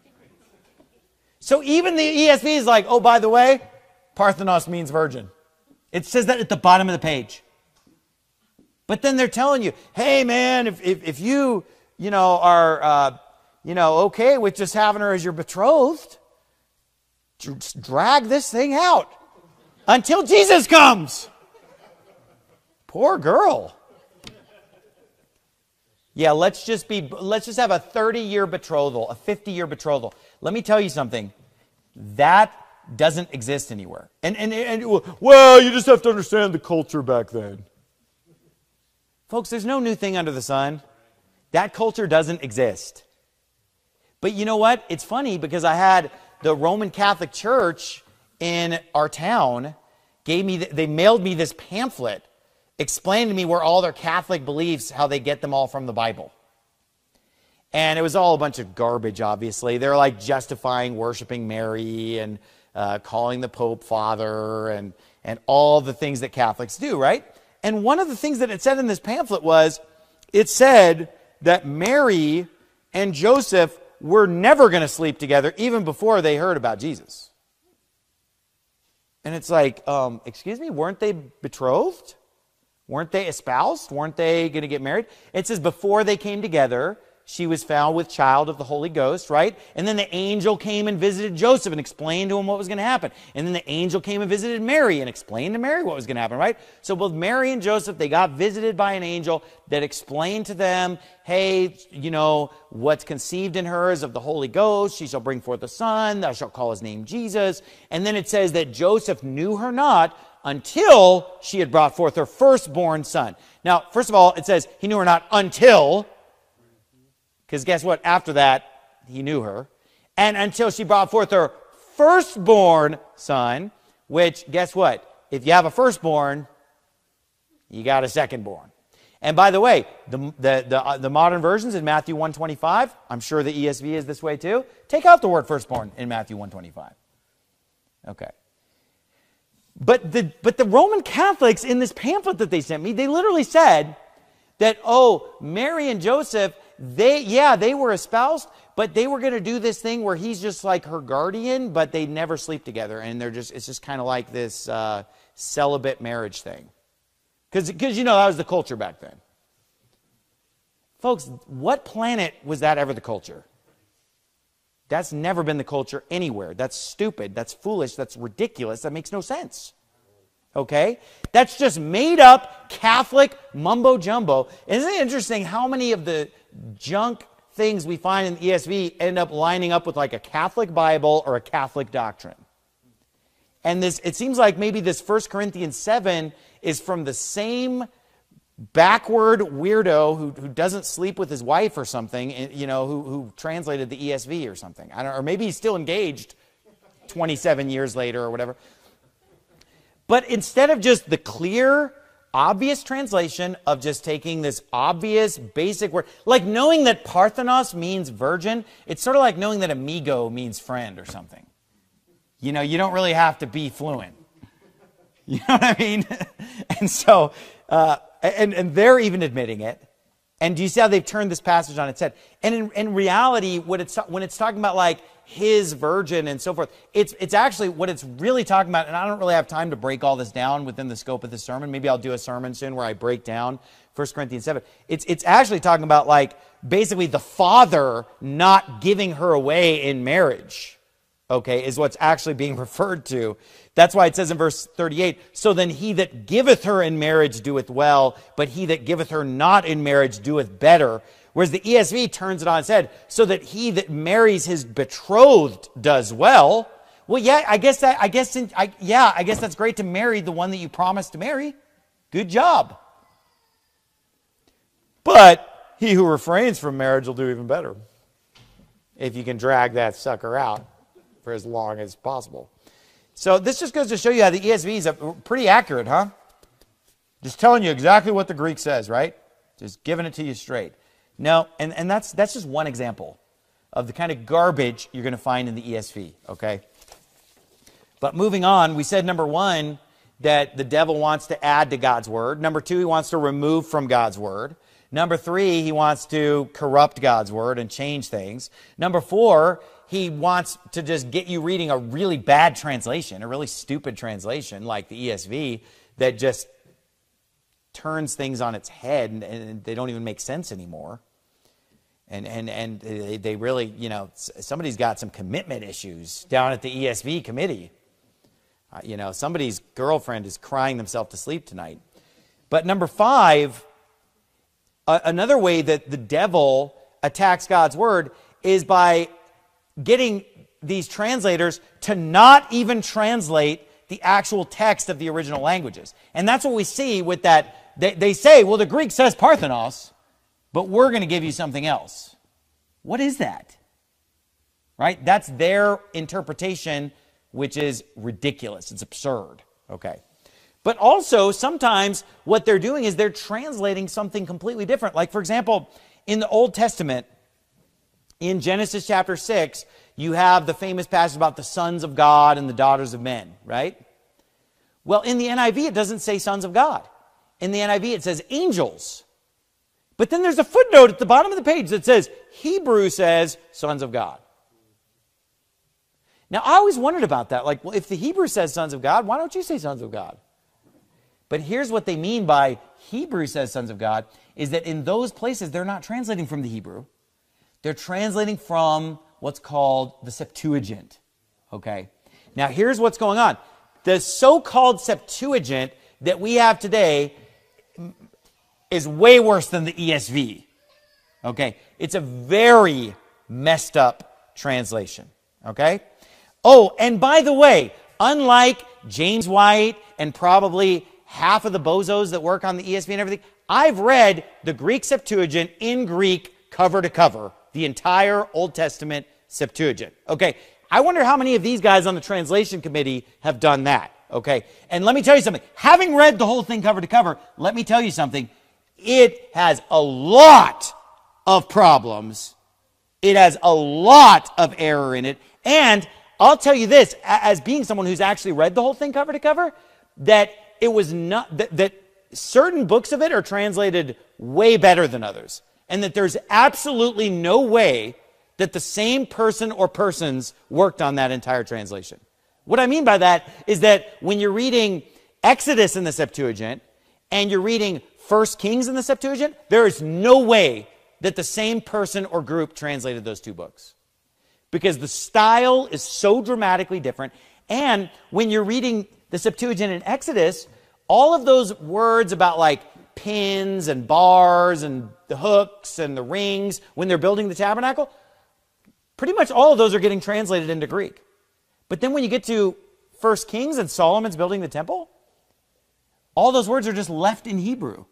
So even the E S V is like, oh, by the way, Parthenos means virgin. It says that at the bottom of the page. But then they're telling you, hey, man, if, if, if you, you know, are, uh, you know, okay with just having her as your betrothed, just drag this thing out until Jesus comes. Poor girl. Yeah, let's just be, let's just have a thirty-year betrothal, a fifty-year betrothal. Let me tell you something. That doesn't exist anywhere. And, and, and, well, you just have to understand the culture back then. Folks, there's no new thing under the sun. That culture doesn't exist. But you know what? It's funny because I had the Roman Catholic Church in our town, gave me, they mailed me this pamphlet explaining to me where all their Catholic beliefs, how they get them all from the Bible. And it was all a bunch of garbage, obviously. They're like justifying worshiping Mary and uh, calling the Pope Father and, and all the things that Catholics do, right? And one of the things that it said in this pamphlet was, it said that Mary and Joseph were never going to sleep together even before they heard about Jesus. And it's like, um, excuse me, weren't they betrothed? Weren't they espoused? Weren't they going to get married? It says before they came together, she was found with child of the Holy Ghost, right? And then the angel came and visited Joseph and explained to him what was going to happen. And then the angel came and visited Mary and explained to Mary what was going to happen, right? So both Mary and Joseph, they got visited by an angel that explained to them, hey, you know, what's conceived in her is of the Holy Ghost. She shall bring forth a son. Thou shalt call his name Jesus. And then it says that Joseph knew her not until she had brought forth her firstborn son. Now, first of all, it says he knew her not until, because guess what? After that, he knew her. And until she brought forth her firstborn son, which, guess what? If you have a firstborn, you got a secondborn. And by the way, the, the, the, uh, the modern versions in Matthew one twenty-five, I'm sure the E S V is this way too, take out the word firstborn in Matthew one twenty-five. Okay. But the, but the Roman Catholics in this pamphlet that they sent me, they literally said that, oh, Mary and Joseph, they, yeah, they were espoused, but they were going to do this thing where he's just like her guardian, but they never sleep together. And they're just, it's just kind of like this uh, celibate marriage thing. Because, because, you know, that was the culture back then. Folks, what planet was that ever the culture? That's never been the culture anywhere. That's stupid. That's foolish. That's ridiculous. That makes no sense. Okay? That's just made up Catholic mumbo jumbo. Isn't it interesting how many of the junk things we find in the E S V end up lining up with like a Catholic Bible or a Catholic doctrine? And this, it seems like maybe this First Corinthians seven is from the same backward weirdo who, who doesn't sleep with his wife or something, you know, who, who translated the E S V or something. I don't, or maybe he's still engaged twenty-seven years later or whatever. But instead of just the clear, obvious translation of just taking this obvious, basic word, like knowing that Parthenos means virgin, it's sort of like knowing that amigo means friend or something. You know, you don't really have to be fluent. You know what I mean? And so, uh, and, and they're even admitting it. And do you see how they've turned this passage on its head? And in, in reality, what it's, when it's talking about like his virgin and so forth, it's, it's actually what it's really talking about. And I don't really have time to break all this down within the scope of this sermon. Maybe I'll do a sermon soon where I break down First Corinthians seven. It's, it's actually talking about like basically the father not giving her away in marriage. Okay, is what's actually being referred to. That's why it says in verse thirty-eight, so then he that giveth her in marriage doeth well, but he that giveth her not in marriage doeth better. Whereas the E S V turns it on its head, so that he that marries his betrothed does well. Well, yeah, I guess that, I guess, in, I, yeah, I guess that's great to marry the one that you promised to marry. Good job. But he who refrains from marriage will do even better. If you can drag that sucker out for as long as possible. So this just goes to show you how the E S V is pretty accurate, huh? Just telling you exactly what the Greek says, right? Just giving it to you straight. No, and, and that's, that's just one example of the kind of garbage you're going to find in the E S V, okay? But moving on, we said number one, that the devil wants to add to God's word. Number two, he wants to remove from God's word. Number three, he wants to corrupt God's word and change things. Number four, he wants to just get you reading a really bad translation, a really stupid translation like the E S V that just turns things on its head and, and they don't even make sense anymore. And, and, and they, they really, you know, somebody's got some commitment issues down at the E S V committee. Uh, you know, somebody's girlfriend is crying themselves to sleep tonight. But number five, uh, another way that the devil attacks God's word is by getting these translators to not even translate the actual text of the original languages. And that's what we see with that. They, they say, well, the Greek says Parthenos, but we're going to give you something else. What is that? Right? That's their interpretation, which is ridiculous. It's absurd. Okay. But also, sometimes what they're doing is they're translating something completely different. Like, for example, in the Old Testament, in Genesis chapter six, you have the famous passage about the sons of God and the daughters of men, right? Well, in the N I V, it doesn't say sons of God. In the N I V, it says angels. But then there's a footnote at the bottom of the page that says, Hebrew says sons of God. Now, I always wondered about that. Like, well, if the Hebrew says sons of God, why don't you say sons of God? But here's what they mean by Hebrew says sons of God, is that in those places, they're not translating from the Hebrew. They're translating from what's called the Septuagint. Okay? Now, here's what's going on. The so-called Septuagint that we have today is way worse than the E S V. Okay? It's a very messed up translation. Okay? Oh, and by the way, unlike James White and probably half of the bozos that work on the E S V and everything, I've read the Greek Septuagint in Greek cover to cover, the entire Old Testament Septuagint. Okay, I wonder how many of these guys on the translation committee have done that. Okay, and let me tell you something. Having read the whole thing cover to cover, let me tell you something. It has a lot of problems. It has a lot of error in it. And I'll tell you this, as being someone who's actually read the whole thing cover to cover, that it was not, that, that certain books of it are translated way better than others. And that there's absolutely no way that the same person or persons worked on that entire translation. What I mean by that is that when you're reading Exodus in the Septuagint and you're reading First Kings in the Septuagint, there is no way that the same person or group translated those two books. Because the style is so dramatically different. And when you're reading the Septuagint in Exodus, all of those words about like pins and bars and the hooks and the rings when they're building the tabernacle, pretty much all of those are getting translated into Greek. But then when you get to First Kings and Solomon's building the temple, all those words are just left in Hebrew.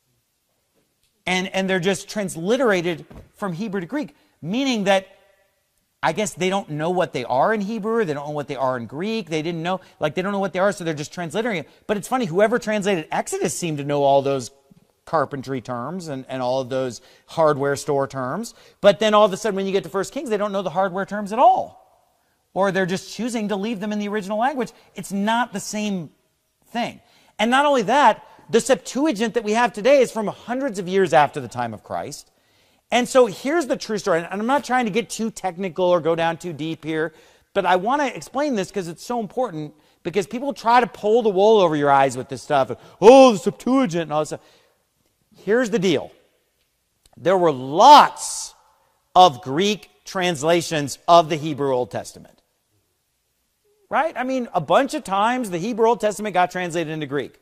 And, and they're just transliterated from Hebrew to Greek, meaning that I guess they don't know what they are in Hebrew. They don't know what they are in Greek. They didn't know, like they don't know what they are, so they're just transliterating it. But it's funny, whoever translated Exodus seemed to know all those carpentry terms and, and all of those hardware store terms. But then all of a sudden when you get to First Kings, they don't know the hardware terms at all. Or they're just choosing to leave them in the original language. It's not the same thing. And not only that, the Septuagint that we have today is from hundreds of years after the time of Christ. And so here's the true story. And I'm not trying to get too technical or go down too deep here, but I want to explain this because it's so important, because people try to pull the wool over your eyes with this stuff. Oh, the Septuagint and all this stuff. Here's the deal. There were lots of Greek translations of the Hebrew Old Testament. Right? I mean, a bunch of times the Hebrew Old Testament got translated into Greek.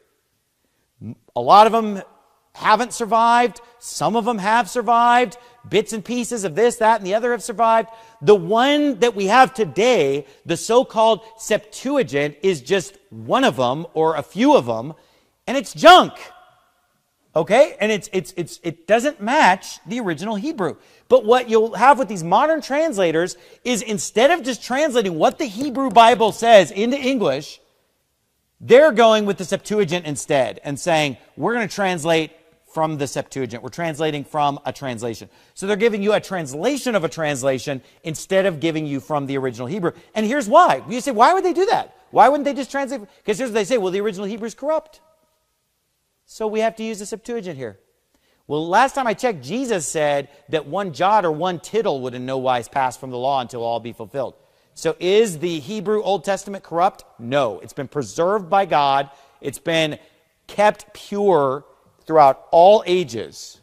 A lot of them haven't survived. Some of them have survived. Bits and pieces of this, that, and the other have survived. The one that we have today, the so-called Septuagint, is just one of them or a few of them, and it's junk. Okay? And it's it's it's it doesn't match the original Hebrew. But what you'll have with these modern translators is, instead of just translating what the Hebrew Bible says into English, they're going with the Septuagint instead and saying, we're going to translate from the Septuagint. We're translating from a translation. So they're giving you a translation of a translation instead of giving you from the original Hebrew. And here's why. You say, why would they do that? Why wouldn't they just translate? Because here's what they say, well, the original Hebrew is corrupt. So we have to use the Septuagint here. Well, last time I checked, Jesus said that one jot or one tittle would in no wise pass from the law until all be fulfilled. So is the Hebrew Old Testament corrupt? No. It's been preserved by God. It's been kept pure throughout all ages.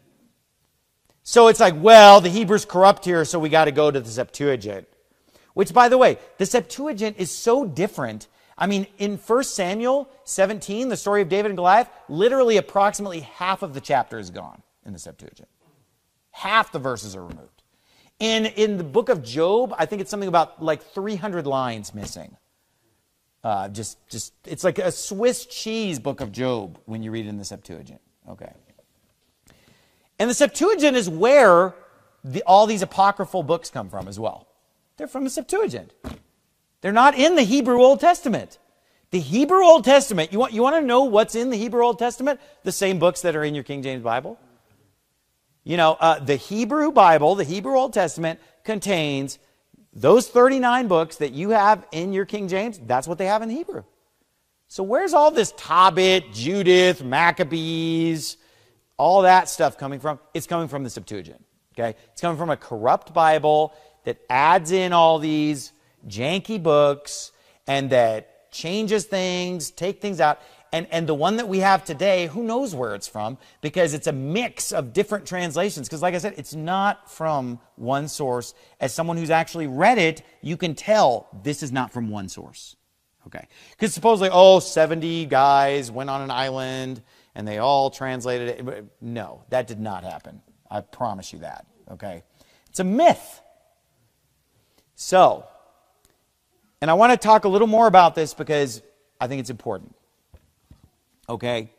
So it's like, well, the Hebrew's corrupt here, so we got to go to the Septuagint. Which, by the way, the Septuagint is so different. I mean, in First Samuel seventeen, the story of David and Goliath, literally approximately half of the chapter is gone in the Septuagint. Half the verses are removed. In, in the book of Job, I think it's something about like three hundred lines missing. Uh, just, just, it's like a Swiss cheese book of Job when you read it in the Septuagint. Okay. And the Septuagint is where the, all these apocryphal books come from as well. They're from the Septuagint. They're not in the Hebrew Old Testament. The Hebrew Old Testament, you want, you want to know what's in the Hebrew Old Testament? The same books that are in your King James Bible. You know, uh, the Hebrew Bible, the Hebrew Old Testament, contains those thirty-nine books that you have in your King James. That's what they have in Hebrew. So where's all this Tobit, Judith, Maccabees, all that stuff coming from? It's coming from the Septuagint. Okay, it's coming from a corrupt Bible that adds in all these janky books and that changes things, take things out. and, and the one that we have today, who knows where it's from, because it's a mix of different translations. Because like I said, it's not from one source. As someone who's actually read it, you can tell this is not from one source. Okay. Because supposedly, oh, seventy guys went on an island and they all translated it. No, that did not happen. I promise you that. Okay. It's a myth. So, and I want to talk a little more about this because I think it's important. Okay?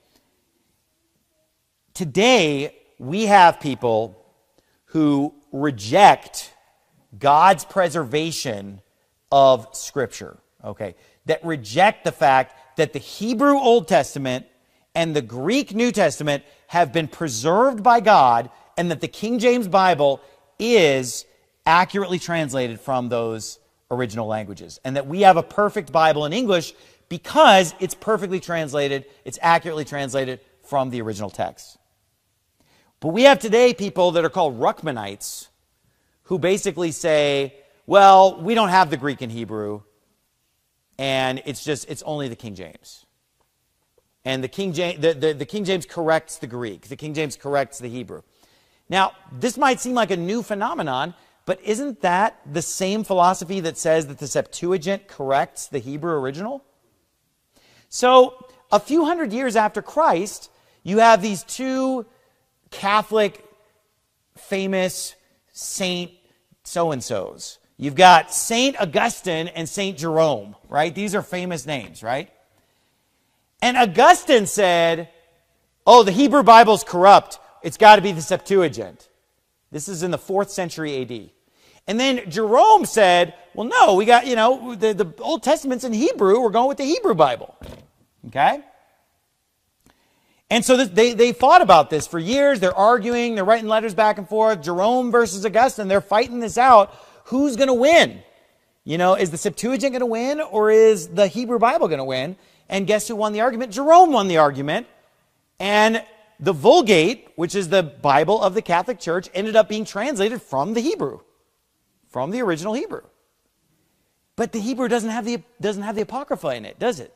Today, we have people who reject God's preservation of Scripture. Okay? That reject the fact that the Hebrew Old Testament and the Greek New Testament have been preserved by God, and that the King James Bible is accurately translated from those original languages, and that we have a perfect Bible in English because it's perfectly translated, it's accurately translated from the original text. But we have today people that are called Ruckmanites who basically say, well, we don't have the Greek and Hebrew, and it's just, it's only the King James. And the King James, the, the, the King James corrects the Greek, the King James corrects the Hebrew. Now, this might seem like a new phenomenon, but isn't that the same philosophy that says that the Septuagint corrects the Hebrew original? So, a few hundred years after Christ, you have these two Catholic famous saint so-and-sos. You've got Saint Augustine and Saint Jerome, right? These are famous names, right? And Augustine said, oh, the Hebrew Bible's corrupt. It's got to be the Septuagint. This is in the fourth century A D. And then Jerome said, well, no, we got, you know, the, the Old Testament's in Hebrew. We're going with the Hebrew Bible. Okay? And so this, they, they fought about this for years. They're arguing. They're writing letters back and forth. Jerome versus Augustine. They're fighting this out. Who's going to win? You know, is the Septuagint going to win, or is the Hebrew Bible going to win? And guess who won the argument? Jerome won the argument. And the Vulgate, which is the Bible of the Catholic Church, ended up being translated from the Hebrew, from the original Hebrew. But the Hebrew doesn't have the, doesn't have the Apocrypha in it, does it?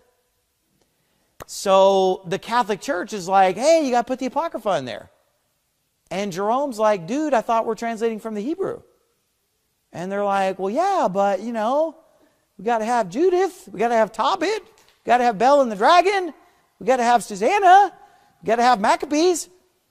So the Catholic Church is like, hey, you got to put the Apocrypha in there. And Jerome's like, dude, I thought we're translating from the Hebrew. And they're like, well, yeah, but, you know, we got to have Judith. We got to have Tobit. We got to have Bel and the Dragon. We got to have Susanna. We got to have Maccabees.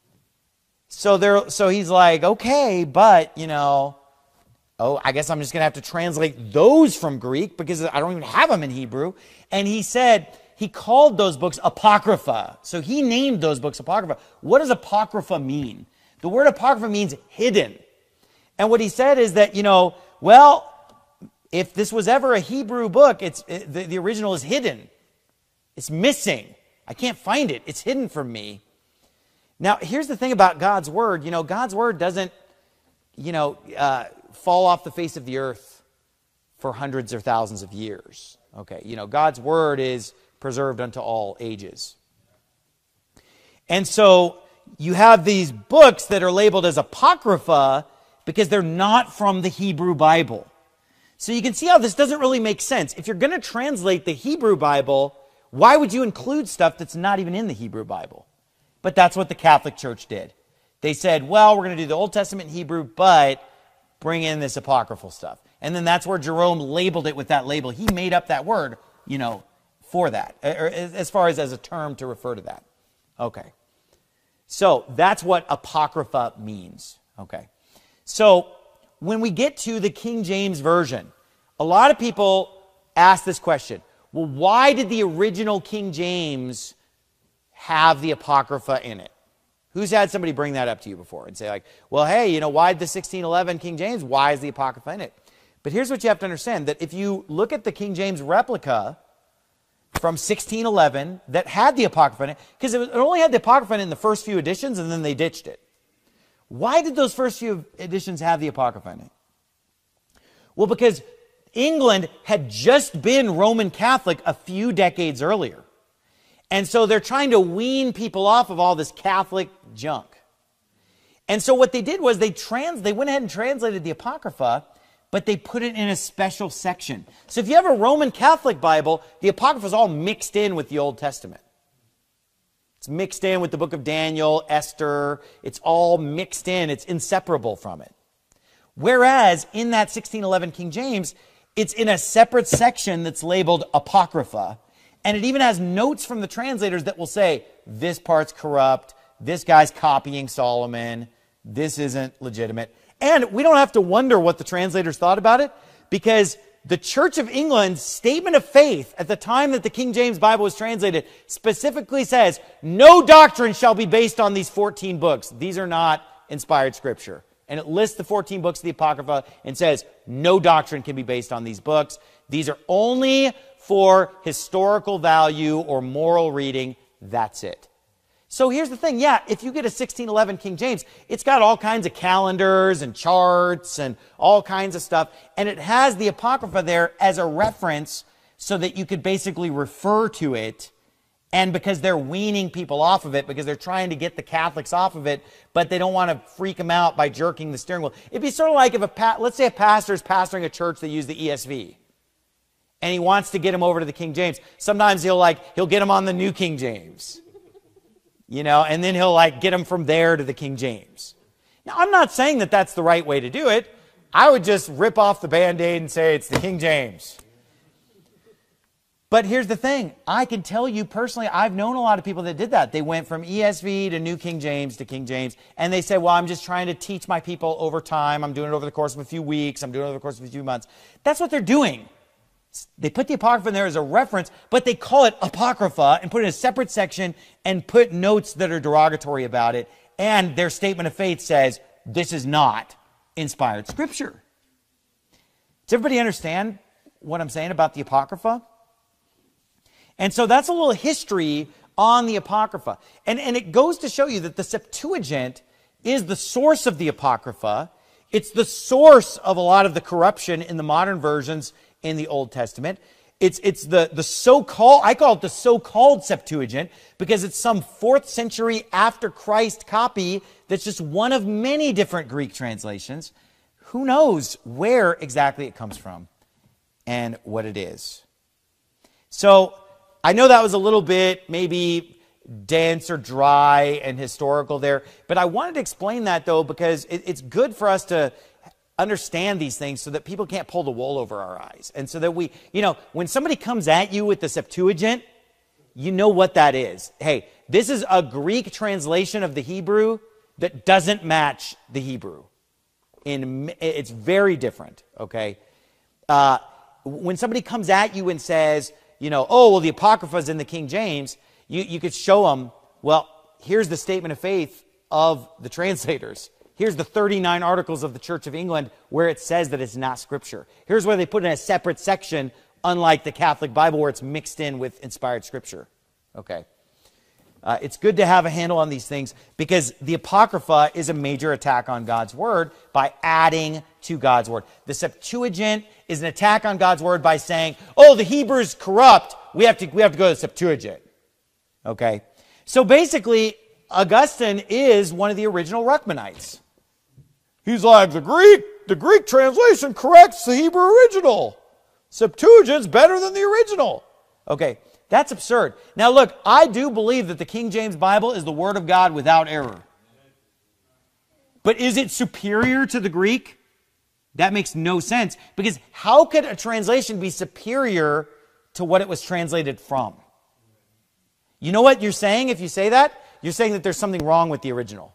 So they're, so he's like, okay, but, you know, oh, I guess I'm just going to have to translate those from Greek because I don't even have them in Hebrew. And he said, he called those books Apocrypha. So he named those books Apocrypha. What does Apocrypha mean? The word Apocrypha means hidden. And what he said is that, you know, well, if this was ever a Hebrew book, it's it, the, the original is hidden. It's missing. I can't find it. It's hidden from me. Now, here's the thing about God's word. You know, God's word doesn't, you know, uh, fall off the face of the earth for hundreds or thousands of years. Okay, you know, God's word is preserved unto all ages. And so you have these books that are labeled as Apocrypha because they're not from the Hebrew Bible. So you can see how this doesn't really make sense. If you're going to translate the Hebrew Bible, why would you include stuff that's not even in the Hebrew Bible? But that's what the Catholic Church did. They said, well, we're going to do the Old Testament in Hebrew, but bring in this apocryphal stuff. And then that's where Jerome labeled it with that label. He made up that word, you know, for that, or as far as as a term to refer to that. Okay. So that's what Apocrypha means. Okay. So when we get to the King James Version, a lot of people ask this question. Well, why did the original King James have the Apocrypha in it? Who's had somebody bring that up to you before and say like, well, hey, you know, why the sixteen eleven King James? Why is the Apocrypha in it? But here's what you have to understand, that if you look at the King James replica from sixteen eleven that had the Apocrypha in it, because it, it only had the Apocrypha in the first few editions and then they ditched it. Why did those first few editions have the Apocrypha in it? Well, because England had just been Roman Catholic a few decades earlier. And so they're trying to wean people off of all this Catholic junk. And so what they did was they trans they went ahead and translated the Apocrypha, but they put it in a special section. So if you have a Roman Catholic Bible, the Apocrypha is all mixed in with the Old Testament. It's mixed in with the book of Daniel, Esther. It's all mixed in. It's inseparable from it. Whereas in that sixteen eleven King James, it's in a separate section that's labeled Apocrypha. And it even has notes from the translators that will say, this part's corrupt, this guy's copying Solomon, this isn't legitimate. And we don't have to wonder what the translators thought about it, because the Church of England's statement of faith at the time that the King James Bible was translated specifically says, no doctrine shall be based on these fourteen books. These are not inspired scripture. And it lists the fourteen books of the Apocrypha and says, no doctrine can be based on these books. These are only for historical value or moral reading. That's it. So here's the thing. Yeah, if you get a sixteen eleven King James, it's got all kinds of calendars and charts and all kinds of stuff. And it has the Apocrypha there as a reference so that you could basically refer to it. And because they're weaning people off of it, because they're trying to get the Catholics off of it, but they don't want to freak them out by jerking the steering wheel. It'd be sort of like if a, pa- let's say a pastor is pastoring a church that uses the E S V. And he wants to get them over to the King James. Sometimes he'll like, he'll get them on the New King James. You know, and then he'll like get them from there to the King James. Now, I'm not saying that that's the right way to do it. I would just rip off the Band-Aid and say it's the King James. But here's the thing. I can tell you personally, I've known a lot of people that did that. They went from E S V to New King James to King James. And they said, well, I'm just trying to teach my people over time. I'm doing it over the course of a few weeks. I'm doing it over the course of a few months. That's what they're doing. They put the Apocrypha in there as a reference, but they call it Apocrypha and put it in a separate section and put notes that are derogatory about it. And their statement of faith says, this is not inspired scripture. Does everybody understand what I'm saying about the Apocrypha? And so that's a little history on the Apocrypha. And, and it goes to show you that the Septuagint is the source of the Apocrypha. It's the source of a lot of the corruption in the modern versions in the Old Testament. It's, it's the, the so-called, I call it the so-called Septuagint, because it's some fourth century after Christ copy that's just one of many different Greek translations. Who knows where exactly it comes from and what it is. So, I know that was a little bit maybe dense or dry and historical there, but I wanted to explain that though because it, it's good for us to understand these things so that people can't pull the wool over our eyes. And so that we, you know, when somebody comes at you with the Septuagint, you know what that is. Hey, this is a Greek translation of the Hebrew that doesn't match the Hebrew. In, it's very different, okay? Uh, when somebody comes at you and says, you know, oh, well, the Apocrypha is in the King James, you, you could show them, well, here's the statement of faith of the translators. Here's the thirty-nine articles of the Church of England where it says that it's not Scripture. Here's where they put it in a separate section, unlike the Catholic Bible where it's mixed in with inspired Scripture. Okay. Uh, it's good to have a handle on these things because the Apocrypha is a major attack on God's Word by adding to God's Word. The Septuagint is an attack on God's Word by saying, oh, the Hebrew is corrupt. We have to, we have to go to the Septuagint. Okay? So basically, Augustine is one of the original Ruckmanites. He's like, the Greek, the Greek translation corrects the Hebrew original. Septuagint's better than the original. Okay. That's absurd. Now look, I do believe that the King James Bible is the Word of God without error. But is it superior to the Greek? That makes no sense. Because how could a translation be superior to what it was translated from? You know what you're saying if you say that? You're saying that there's something wrong with the original.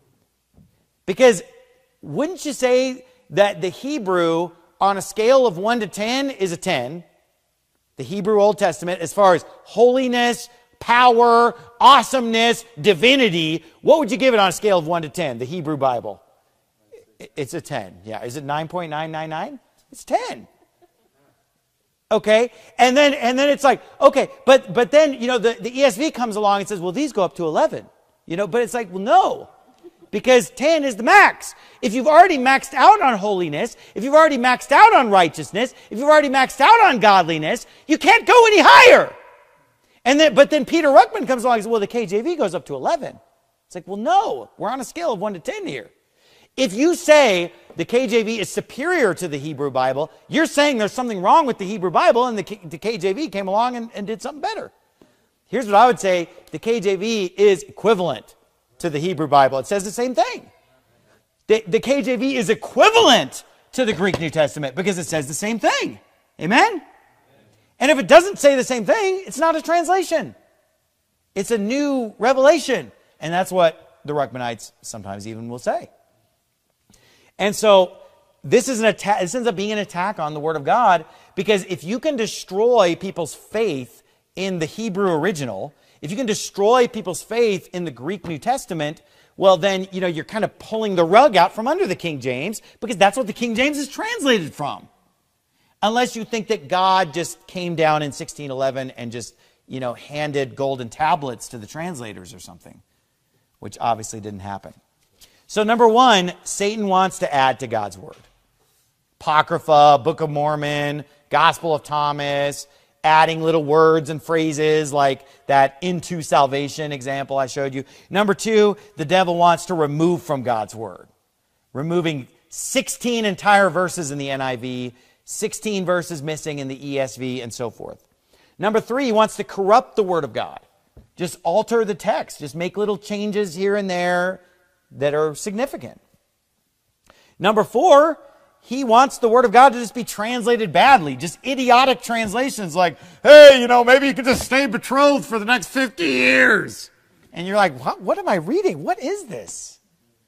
Because wouldn't you say that the Hebrew on a scale of one to ten is a ten? The Hebrew Old Testament, as far as holiness, power, awesomeness, divinity, what would you give it on a scale of one to ten, the Hebrew Bible? It's a ten. Yeah. Is it nine point nine nine nine? It's ten. Okay. And then, and then it's like, okay, but, but then, you know, the, the E S V comes along and says, well, these go up to eleven, you know, but it's like, well, no, because ten is the max. If you've already maxed out on holiness, if you've already maxed out on righteousness, if you've already maxed out on godliness, you can't go any higher. And then, but then Peter Ruckman comes along and says, well, the K J V goes up to eleven. It's like, well, no, we're on a scale of one to ten here. If you say the K J V is superior to the Hebrew Bible, you're saying there's something wrong with the Hebrew Bible and the, K, the K J V came along and, and did something better. Here's what I would say. The K J V is equivalent to the Hebrew Bible. It says the same thing. The, the K J V is equivalent to the Greek New Testament because it says the same thing. Amen? And if it doesn't say the same thing, it's not a translation. It's a new revelation. And that's what the Ruckmanites sometimes even will say. And so this is an attack. This ends up being an attack on the Word of God, because if you can destroy people's faith in the Hebrew original, if you can destroy people's faith in the Greek New Testament, well then, you know, you're kind of pulling the rug out from under the King James, because that's what the King James is translated from. Unless you think that God just came down in sixteen eleven and just, you know, handed golden tablets to the translators or something, which obviously didn't happen. So number one, Satan wants to add to God's Word. Apocrypha, Book of Mormon, Gospel of Thomas, adding little words and phrases like that into salvation example I showed you. Number two, the devil wants to remove from God's Word. Removing sixteen entire verses in the N I V, sixteen verses missing in the E S V, and so forth. Number three, he wants to corrupt the Word of God. Just alter the text. Just make little changes here and there that are significant. Number four, he wants the Word of God to just be translated badly. Just idiotic translations like, hey, you know, maybe you could just stay betrothed for the next fifty years. And you're like, what, what am I reading? What is this?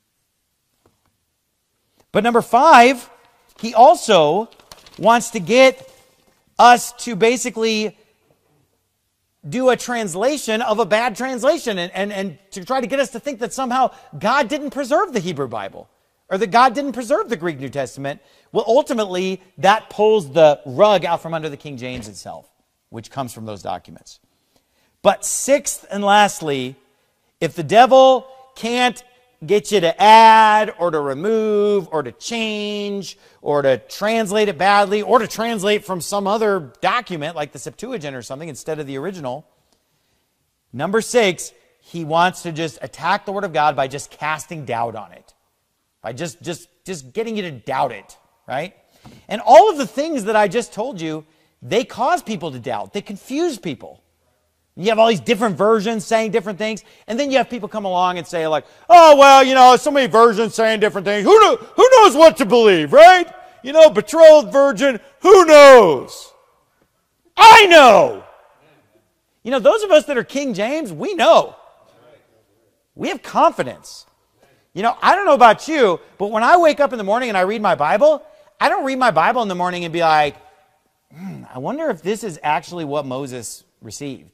But number five, he also wants to get us to basically do a translation of a bad translation and, and, and to try to get us to think that somehow God didn't preserve the Hebrew Bible or that God didn't preserve the Greek New Testament. Well, ultimately, that pulls the rug out from under the King James itself, which comes from those documents. But sixth and lastly, if the devil can't get you to add or to remove or to change or to translate it badly or to translate from some other document like the Septuagint or something instead of the original. Number six, he wants to just attack the Word of God by just casting doubt on it. By just, just, just getting you to doubt it, right? And all of the things that I just told you, they cause people to doubt. They confuse people. You have all these different versions saying different things, and then you have people come along and say like, oh, well, you know, so many versions saying different things. Who, know, who knows what to believe, right? You know, betrothed virgin, who knows? I know. You know, those of us that are King James, we know. We have confidence. You know, I don't know about you, but when I wake up in the morning and I read my Bible, I don't read my Bible in the morning and be like, hmm, I wonder if this is actually what Moses received.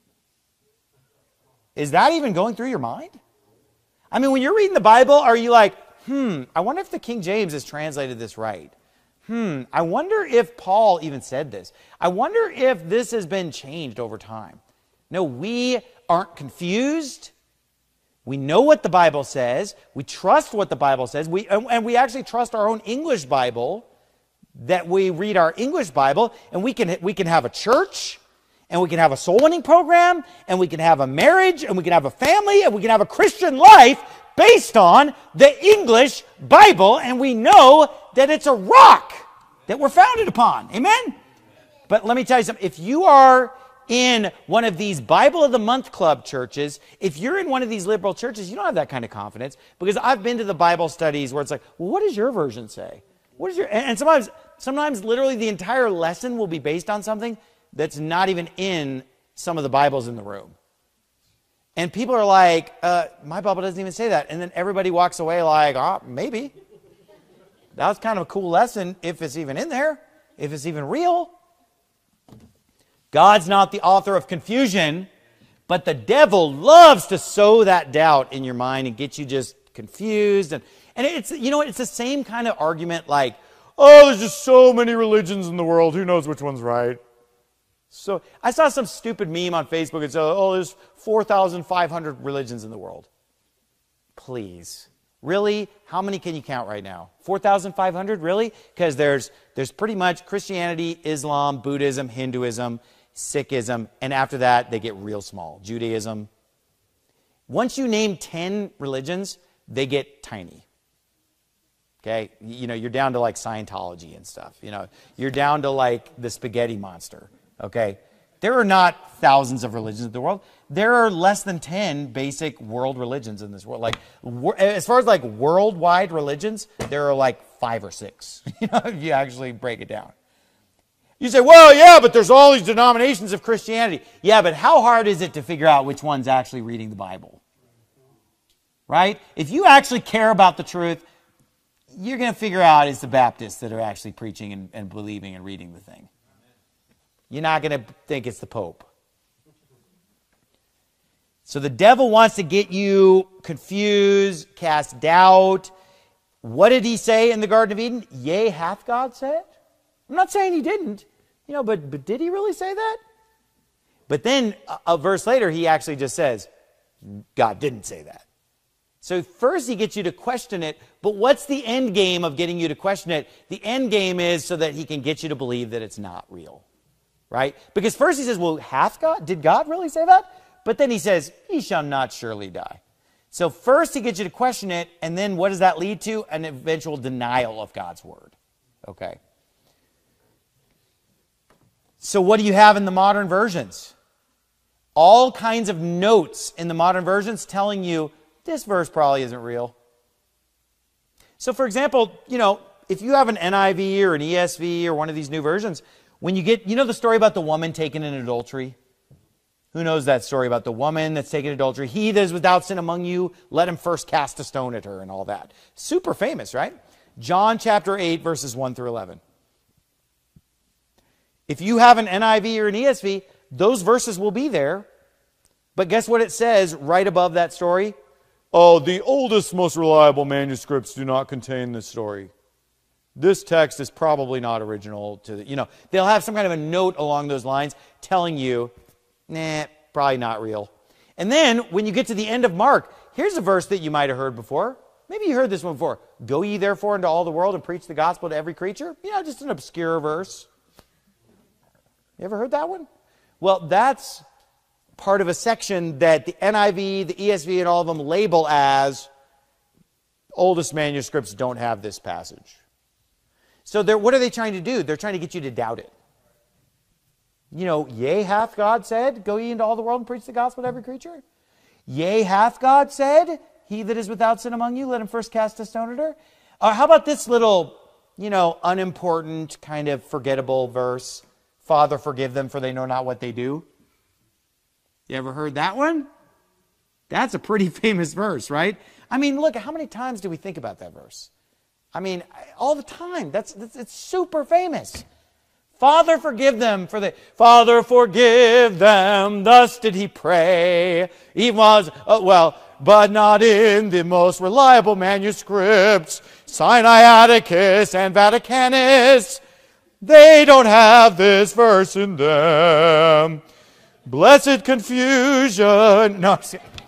Is that even going through your mind? I mean, when you're reading the Bible, are you like, hmm, I wonder if the King James has translated this right? Hmm, I wonder if Paul even said this. I wonder if this has been changed over time. No, we aren't confused. We know what the Bible says. We trust what the Bible says. We, and we actually trust our own English Bible, that we read our English Bible, and we can, we can have a church, and we can have a soul winning program, and we can have a marriage, and we can have a family, and we can have a Christian life based on the English Bible, and we know that it's a rock that we're founded upon. Amen? But let me tell you something. If you are in one of these Bible of the Month Club churches, if you're in one of these liberal churches, you don't have that kind of confidence, because I've been to the Bible studies where it's like, well, what does your version say? What is your, and sometimes, sometimes literally the entire lesson will be based on something that's not even in some of the Bibles in the room. And people are like, uh, my Bible doesn't even say that. And then everybody walks away like, oh, maybe. That was kind of a cool lesson if it's even in there, if it's even real. God's not the author of confusion, but the devil loves to sow that doubt in your mind and get you just confused. And, and it's, you know, it's the same kind of argument like, oh, there's just so many religions in the world. Who knows which one's right? So I saw some stupid meme on Facebook that said, oh, there's four thousand five hundred religions in the world. Please. Really? How many can you count right now? four thousand five hundred? Really? Because there's, there's pretty much Christianity, Islam, Buddhism, Hinduism, Sikhism, and after that, they get real small. Judaism. Once you name ten religions, they get tiny. Okay? You know, you're down to like Scientology and stuff. You know, you're down to like the spaghetti monster. Okay? There are not thousands of religions in the world. There are less than ten basic world religions in this world. Like, as far as like worldwide religions, there are like five or six, you know, if you actually break it down. You say, well, yeah, but there's all these denominations of Christianity. Yeah, but how hard is it to figure out which one's actually reading the Bible? Right? If you actually care about the truth, you're going to figure out it's the Baptists that are actually preaching and, and believing and reading the thing. You're not going to think it's the Pope. So the devil wants to get you confused, cast doubt. What did he say in the Garden of Eden? Yea, hath God said? I'm not saying he didn't, you know, but, but did he really say that? But then a, a verse later, he actually just says, God didn't say that. So first he gets you to question it, but what's the end game of getting you to question it? The end game is so that he can get you to believe that it's not real, right? Because first he says, well, hath God, did God really say that? But then he says, he shall not surely die. So first he gets you to question it, and then what does that lead to? An eventual denial of God's word, okay? So what do you have in the modern versions? All kinds of notes in the modern versions telling you this verse probably isn't real. So for example, you know, if you have an N I V or an E S V or one of these new versions, when you get, you know the story about the woman taken in adultery? Who knows that story about the woman that's taken in adultery? He that is without sin among you, let him first cast a stone at her and all that. Super famous, right? John chapter eight, verses one through eleven. If you have an N I V or an E S V, those verses will be there. But guess what it says right above that story? Oh, the oldest, most reliable manuscripts do not contain this story. This text is probably not original to the, you know, they'll have some kind of a note along those lines telling you, nah, probably not real. And then when you get to the end of Mark, here's a verse that you might have heard before. Maybe you heard this one before. Go ye therefore into all the world and preach the gospel to every creature. You know, just an obscure verse. You ever heard that one? Well, that's part of a section that the N I V, the E S V, and all of them label as oldest manuscripts don't have this passage. So what are they trying to do? They're trying to get you to doubt it. You know, yea, hath God said, go ye into all the world and preach the gospel to every creature? Yea, hath God said, he that is without sin among you, let him first cast a stone at her? Uh, how about this little, you know, unimportant, kind of forgettable verse? Father, forgive them, for they know not what they do. You ever heard that one? That's a pretty famous verse, right? I mean, look, how many times do we think about that verse? I mean, all the time. That's, that's it's super famous. Father, forgive them, for they... Father, forgive them, thus did he pray. He was, uh, well, but not in the most reliable manuscripts, Sinaiticus and Vaticanus. They don't have this verse in them. Blessed confusion. No,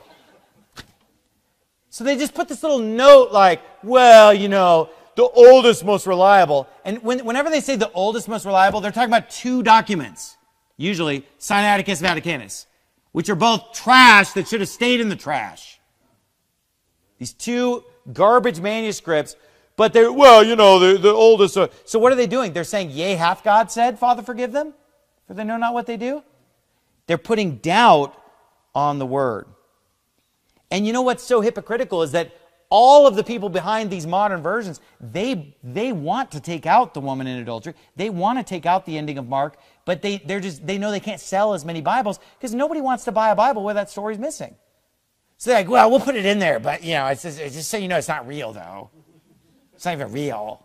so they just put this little note like, well, you know, the oldest, most reliable. And when, whenever they say the oldest, most reliable, they're talking about two documents. Usually, Sinaiticus, Vaticanus, which are both trash that should have stayed in the trash. These two garbage manuscripts. But they're, well, you know, the, the oldest. Uh, so what are they doing? They're saying, yea, hath God said, Father, forgive them, for they know not what they do? They're putting doubt on the word. And you know what's so hypocritical is that all of the people behind these modern versions, they, they want to take out the woman in adultery. They want to take out the ending of Mark, but they, they're just, they know they can't sell as many Bibles because nobody wants to buy a Bible where that story's missing. So they're like, well, we'll put it in there, but, you know, it's just, it's just so you know it's not real, though. It's not even real.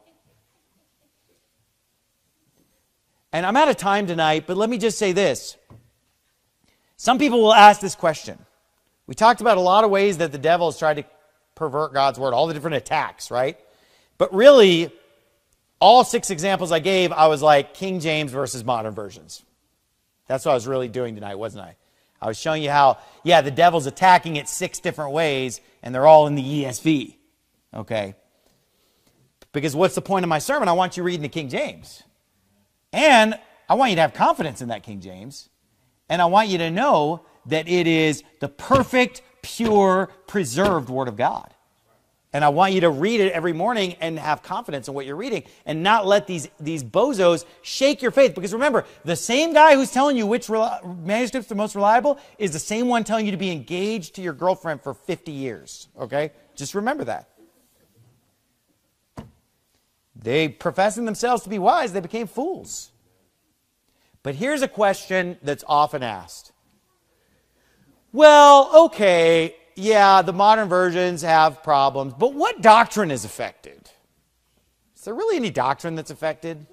And I'm out of time tonight, but let me just say this. Some people will ask this question. We talked about a lot of ways that the devil has tried to pervert God's word, all the different attacks, right? But really, all six examples I gave, I was like King James versus modern versions. That's what I was really doing tonight, wasn't I? I was showing you how, yeah, the devil's attacking it six different ways, and they're all in the E S V. Okay? Because what's the point of my sermon? I want you reading the King James. And I want you to have confidence in that King James. And I want you to know that it is the perfect, pure, preserved Word of God. And I want you to read it every morning and have confidence in what you're reading and not let these, these bozos shake your faith. Because remember, the same guy who's telling you which rel- manuscript's the most reliable is the same one telling you to be engaged to your girlfriend for fifty years. Okay? Just remember that. They, professing themselves to be wise, they became fools. But here's a question that's often asked. Well, okay, yeah, the modern versions have problems, but what doctrine is affected? Is there really any doctrine that's affected?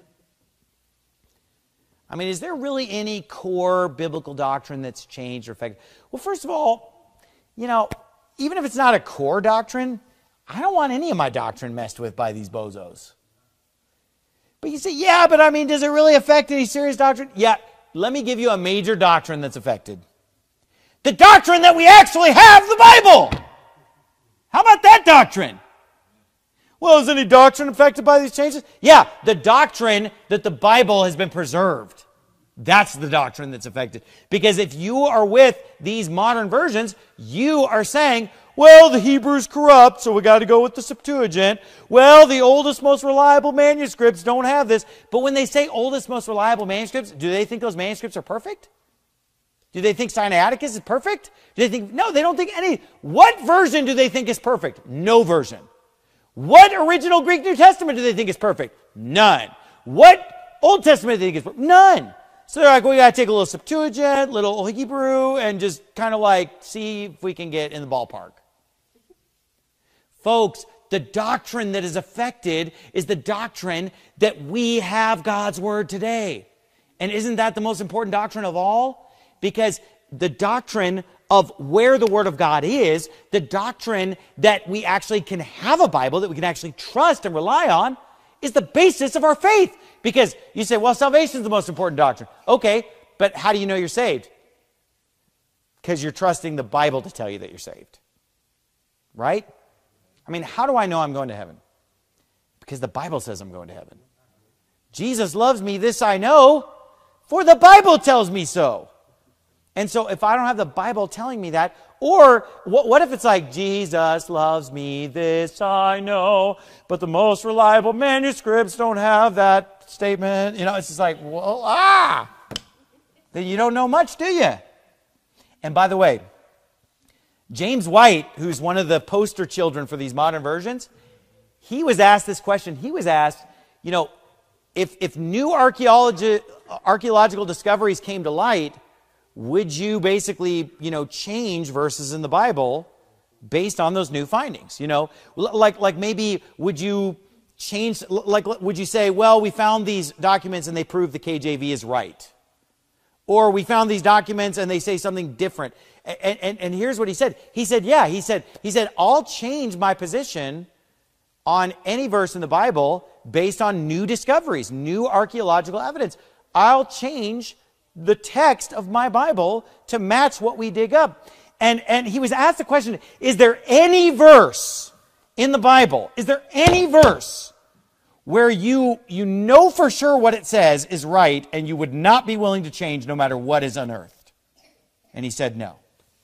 I mean, is there really any core biblical doctrine that's changed or affected? Well, first of all, you know, even if it's not a core doctrine, I don't want any of my doctrine messed with by these bozos. But you say, yeah, but I mean, does it really affect any serious doctrine? Yeah, let me give you a major doctrine that's affected. The doctrine that we actually have the Bible. How about that doctrine? Well, is any doctrine affected by these changes? Yeah, the doctrine that the Bible has been preserved. That's the doctrine that's affected. Because if you are with these modern versions, you are saying, well, the Hebrew's corrupt, so we got to go with the Septuagint. Well, the oldest, most reliable manuscripts don't have this. But when they say oldest, most reliable manuscripts, do they think those manuscripts are perfect? Do they think Sinaiticus is perfect? Do they think, no, they don't think any. What version do they think is perfect? No version. What original Greek New Testament do they think is perfect? None. What Old Testament do they think is perfect? None. So they're like, we got to take a little Septuagint, little Hebrew, and just kind of like see if we can get in the ballpark. Folks, the doctrine that is affected is the doctrine that we have God's Word today. And isn't that the most important doctrine of all? Because the doctrine of where the Word of God is, the doctrine that we actually can have a Bible, that we can actually trust and rely on, is the basis of our faith. Because you say, well, salvation is the most important doctrine. Okay, but how do you know you're saved? Because you're trusting the Bible to tell you that you're saved. Right? I mean, how do I know I'm going to heaven? Because the Bible says I'm going to heaven. Jesus loves me, this I know, for the Bible tells me so. And so if I don't have the Bible telling me that, or what, what if it's like, Jesus loves me, this I know, but the most reliable manuscripts don't have that statement. You know, it's just like, well, ah! Then you don't know much, do you? And by the way, James White, who's one of the poster children for these modern versions, he was asked this question. He was asked, you know, if, if new archaeology, archaeological discoveries came to light, would you basically, you know, change verses in the Bible based on those new findings? You know, like, like maybe would you change, like, would you say, well, we found these documents and they prove the K J V is right. Or we found these documents and they say something different. And, and, and here's what he said. He said, yeah, he said, he said, I'll change my position on any verse in the Bible based on new discoveries, new archaeological evidence. I'll change the text of my Bible to match what we dig up. And, and he was asked the question, is there any verse in the Bible, is there any verse where you, you know for sure what it says is right and you would not be willing to change no matter what is unearthed? And he said no.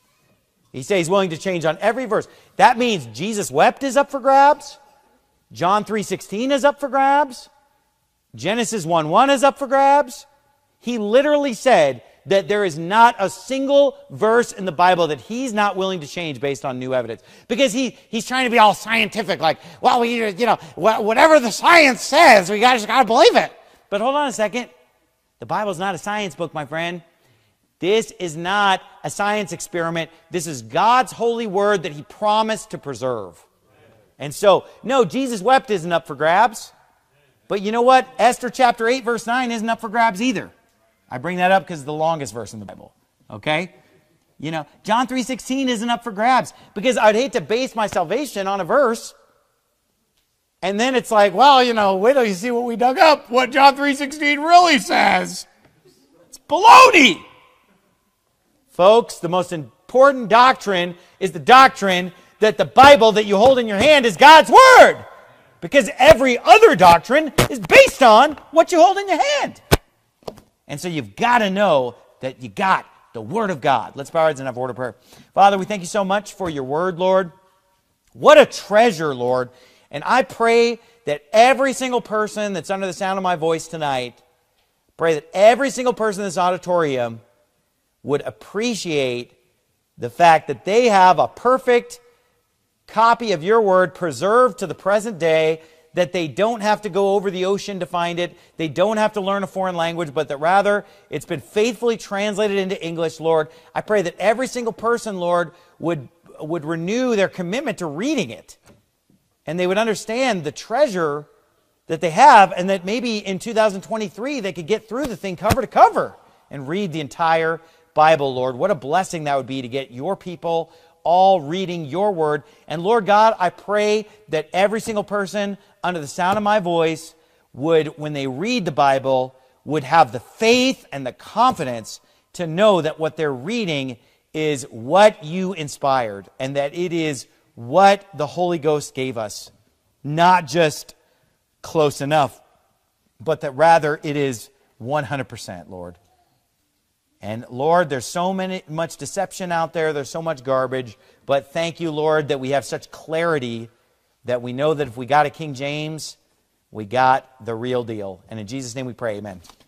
He said he's willing to change on every verse. That means Jesus wept is up for grabs. John three sixteen is up for grabs. Genesis one one is up for grabs. He literally said that there is not a single verse in the Bible that he's not willing to change based on new evidence. Because he, he's trying to be all scientific, like, well, we, you know, whatever the science says, we just got to believe it. But hold on a second. The Bible's not a science book, my friend. This is not a science experiment. This is God's holy word that he promised to preserve. And so, no, Jesus wept isn't up for grabs. But you know what? Esther chapter eight, verse nine isn't up for grabs either. I bring that up because it's the longest verse in the Bible. Okay? You know, John three sixteen isn't up for grabs because I'd hate to base my salvation on a verse. And then it's like, well, you know, wait till you see what we dug up, what John three sixteen really says. It's baloney. Folks, the most important doctrine is the doctrine that the Bible that you hold in your hand is God's Word. Because every other doctrine is based on what you hold in your hand. And so you've got to know that you got the Word of God. Let's bow our heads and have a word of prayer. Father, we thank you so much for your Word, Lord. What a treasure, Lord. And I pray that every single person that's under the sound of my voice tonight, pray that every single person in this auditorium would appreciate the fact that they have a perfect copy of your word preserved to the present day, that they don't have to go over the ocean to find it, they don't have to learn a foreign language, but that rather it's been faithfully translated into English, Lord. I pray that every single person, Lord, would, would renew their commitment to reading it, and they would understand the treasure that they have, and that maybe in two thousand twenty-three they could get through the thing cover to cover and read the entire Bible, Lord. What a blessing that would be to get your people all reading your word. And Lord God, I pray that every single person under the sound of my voice would, when they read the Bible, would have the faith and the confidence to know that what they're reading is what you inspired, and that it is what the Holy Ghost gave us. Not just close enough, but that rather it is one hundred percent, Lord. And Lord, there's so many, much deception out there, there's so much garbage, but thank you, Lord, that we have such clarity that we know that if we got a King James, we got the real deal. And in Jesus' name we pray, amen.